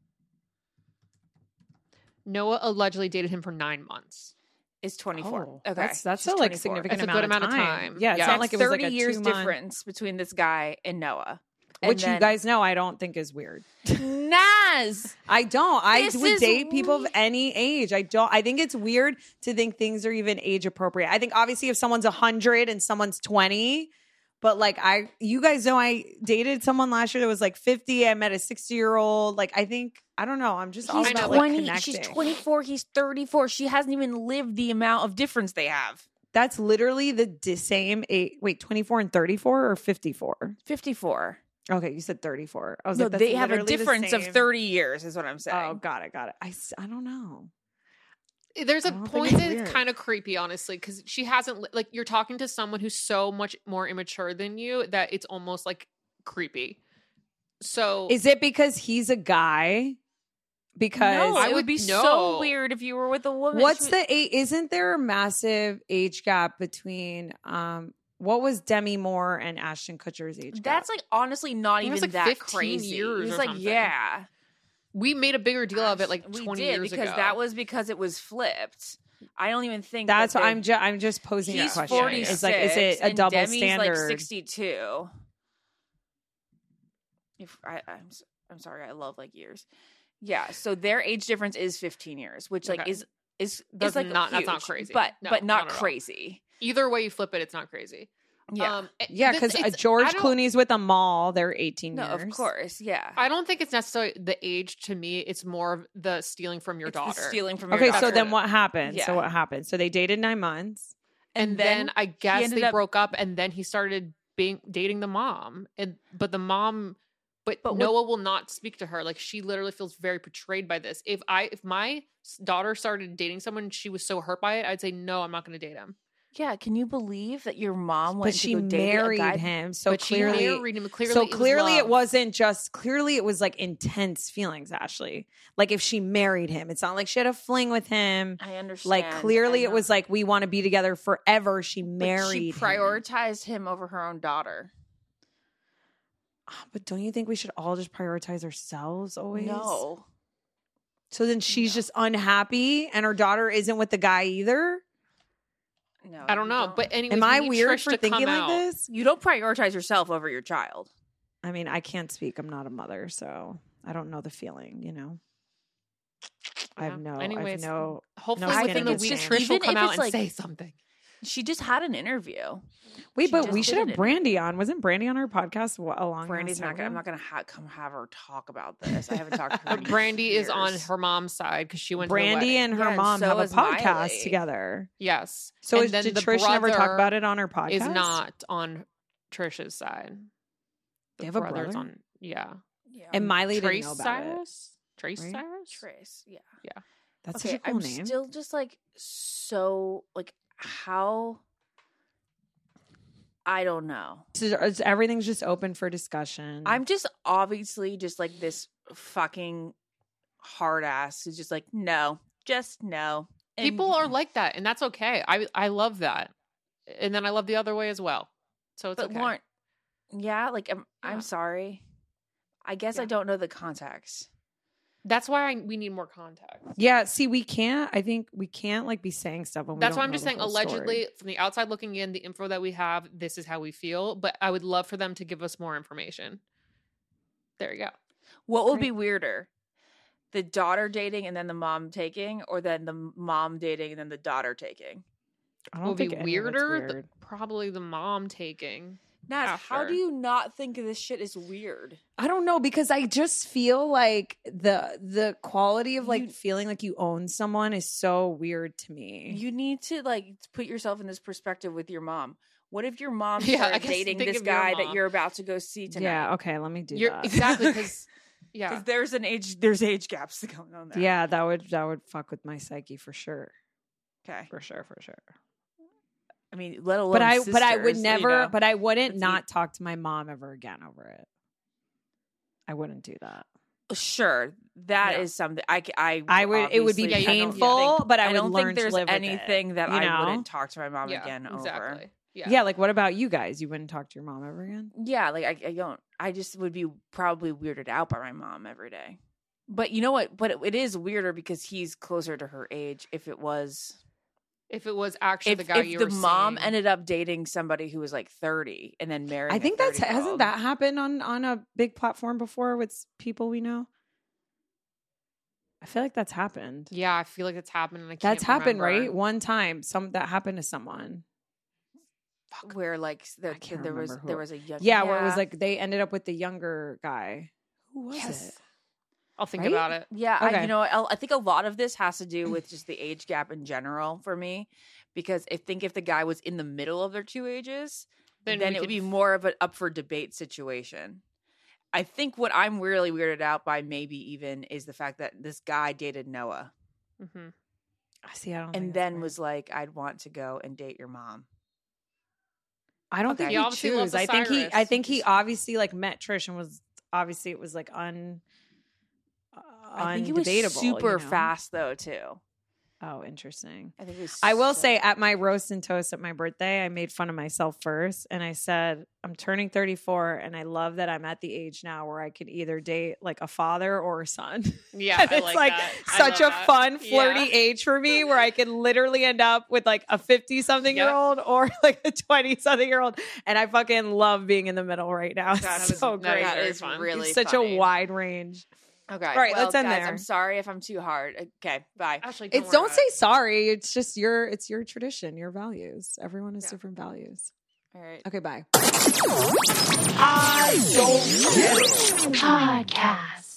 Noah allegedly dated him for nine months. is twenty-four. Oh, okay, that's that's she's a like twenty-four. significant That's a amount, good amount of of time. time. Yeah, it's Yeah. not That's like it was thirty like a years two-month- difference between this guy and Noah. And which you then- guys know I don't think is weird. Naz. I don't. I This would is date people of we- any age. I don't. I think it's weird to think things are even age appropriate. I think obviously if someone's a hundred and someone's twenty, But like I, you guys know, I dated someone last year that was like fifty. I met a sixty year old. Like I think I don't know. I'm just all He's about twenty. like She's connecting. twenty-four. He's thirty-four. She hasn't even lived the amount of difference they have. That's literally the di- same age. Wait, twenty-four and thirty-four or fifty-four? fifty-four. Okay, you said thirty-four. I was No, like, that's they have a literally the difference of same. thirty years, is what I'm saying. Oh, got it, got it. I, s- I don't know. There's I a don't think point it's that weird. it's kind of creepy, honestly, because she hasn't li- like you're talking to someone who's so much more immature than you that it's almost like creepy. So Is it because he's a guy? Because No, I it would would be know. so weird if you were with a woman. what's She- the age? Isn't there a massive age gap between um what was Demi Moore and Ashton Kutcher's age gap? That's like honestly not It even was, like, that fifteen crazy. years It was or like, something. yeah, we made a bigger deal of it like we twenty did years because ago. that was because it was flipped. I don't even think That's that what they- I'm just I'm just posing He's that question. forty-six. It's like, is it a and double Demi's standard? like sixty-two. If I, I'm, s- I'm sorry, I love like years. Yeah, so their age difference is fifteen years, which like Okay. is is That's is like not- that's not huge, crazy. but No, but not, not at all. crazy. Either way you flip it, it's not crazy. Yeah, Um, it- Yeah, this- because it's- George I don't- Clooney's with a mall. They're eighteen no, years. of course, yeah. I don't think it's necessarily the age to me. It's more of the stealing from your It's the daughter. stealing from your Okay, daughter. so then what happened? Yeah. So what happened? So they dated nine months. and, And then, then I guess ended they up- broke up, and then he started being dating the mom, and but the mom, but, But what- Noah will not speak to her. Like she literally feels very betrayed by this. If I if my s- daughter started dating someone, and she was so hurt by it, I'd say no, I'm not going to date him. Yeah, can you believe that your mom went But to she go date a married guy? him. So but clearly, she married him. Clearly, so it was clearly it love. wasn't just clearly it was like intense feelings, Ashley. Like if she married him, it's not like she had a fling with him. I understand. Like clearly I it know. was like we want to be together forever. She But married she him. prioritized him over her own daughter. Ah, But don't you think we should all just prioritize ourselves always? No. So then she's just unhappy and her daughter isn't with the guy either? No. I don't you know, but anyways, Am I we need weird Trish for to thinking come like out. this? you don't prioritize yourself over your child. I mean, I can't speak. I'm not a mother, so I don't know the feeling, you know. I have Yeah. no, Anyways, I have no. Hopefully, no within skin the in the week, game. Trish will Even come if out it's and like- say something. She just had an interview. Wait, She but just we did should have it. Brandy on. Wasn't Brandy on our podcast wa- a long Brandy's time not. Gonna, I'm ago? not gonna ha- come have her talk about this. I haven't talked to her. But in Brandy is on years. her mom's side because she went Brandy to the wedding. and her Yeah, and mom so have a is podcast Miley. together. Yes. So And is, then did the Trish never talk brother about it on her podcast? Is not on Trish's side. The They have a brother's brother? on. Yeah. Yeah. And Miley didn't Trace know about Cyrus. Trace right? Cyrus. Trace. Yeah. That's okay, such a cool I'm name. still just like so like how. I don't know. So it's- everything's just open for discussion. I'm just obviously just like this fucking hard ass who's just like, no, just no. And People are like that, and that's okay. I I love that, and then I love the other way as well. So it's but okay. Lauren, yeah, like I'm Yeah. I'm sorry. I guess I Yeah. don't know the context. That's why I, we need more context. yeah. See, we can't. I think we can't like be saying stuff. When we That's don't why I'm know just the saying, whole story. allegedly, from the outside looking in, the info that we have, this is how we feel. But I would love for them to give us more information. There you go. What would Great. be weirder? The daughter dating and then the mom taking, or then the mom dating and then the daughter taking? I What don't would be think any of it's weirder? The- weird. probably the mom taking. Naz, how After. do you not think this shit is weird? I don't know because I just feel like the the quality of like You- feeling like you own someone is so weird to me. You need to like put yourself in this perspective with your mom. What if your mom Yeah, I started guess dating think this of your guy that mom. you're about to go see tonight? yeah. Okay. Let me do You're that. exactly because yeah. Because there's an age, there's age gaps going on there. Yeah, that would that would fuck with my psyche for sure. Okay. For sure. For sure. I mean, let alone. But I but I would sisters, you never. know. But I wouldn't Let's not talk to my mom ever again over it. I wouldn't do that. Sure, that is Yeah. something I c- I I would. It would be obviously- I don't painful, think- but I, I would don't learn think there's to live with it, anything that you I know? wouldn't talk to my mom yeah, again over. exactly. Yeah. Yeah. Like, what about you guys? You wouldn't talk to your mom ever again? Yeah, like I, I don't. I just would be probably weirded out by my mom every day. But you know what? But it, it is weirder because he's closer to her age. If it was, If it was actually if, the guy if you the were mom seeing. ended up dating somebody who was like thirty and then married, I think that's hasn't that happened on on a big platform before with s- people we know. I feel like that's happened. Yeah, I feel like it's happened. And I can't That's happened, remember. right? One time, some that happened to someone. Fuck, where like the, I can't there was remember who there it- was a young Yeah, where it was like they ended up with the younger guy. Who was Yes. it? I'll think Right? about it. Yeah, I, Okay. you know, I, I think a lot of this has to do with just the age gap in general for me, because I think if the guy was in the middle of their two ages, Then then, we it would could be f- more of an up for debate situation. I think what I'm really weirded out by, maybe even, is the fact that this guy dated Noah Mm-hmm. I see. I don't. think and that's then right. was like, "I'd want to go and date your mom." I don't Okay. think He he, obviously loves chose. I think he. I Osiris. think he obviously like met Trish and was obviously it was like un. Uh, I think it was undebatable, super you know? fast though too. Oh, interesting. I think it was. I will so- say at my roast and toast at my birthday, I made fun of myself first. And I said, I'm turning thirty-four and I love that I'm at the age now where I could either date like a father or a son. Yeah, And I it's like, like that. I such a love that. fun, flirty Yeah. age for me where I could literally end up with like a fifty something Yep. year old or like a twenty something year old. And I fucking love being in the middle right now. It's That is- so that great. That very is fun. really It's such funny. a wide range. Okay, All right, well, let's end guys, there. I'm sorry if I'm too hard. Okay, bye. Ashley, don't It's worry don't about say it. sorry. It's just your it's your tradition, your values. Everyone has Yeah. different values. All right. Okay, bye. Podcast.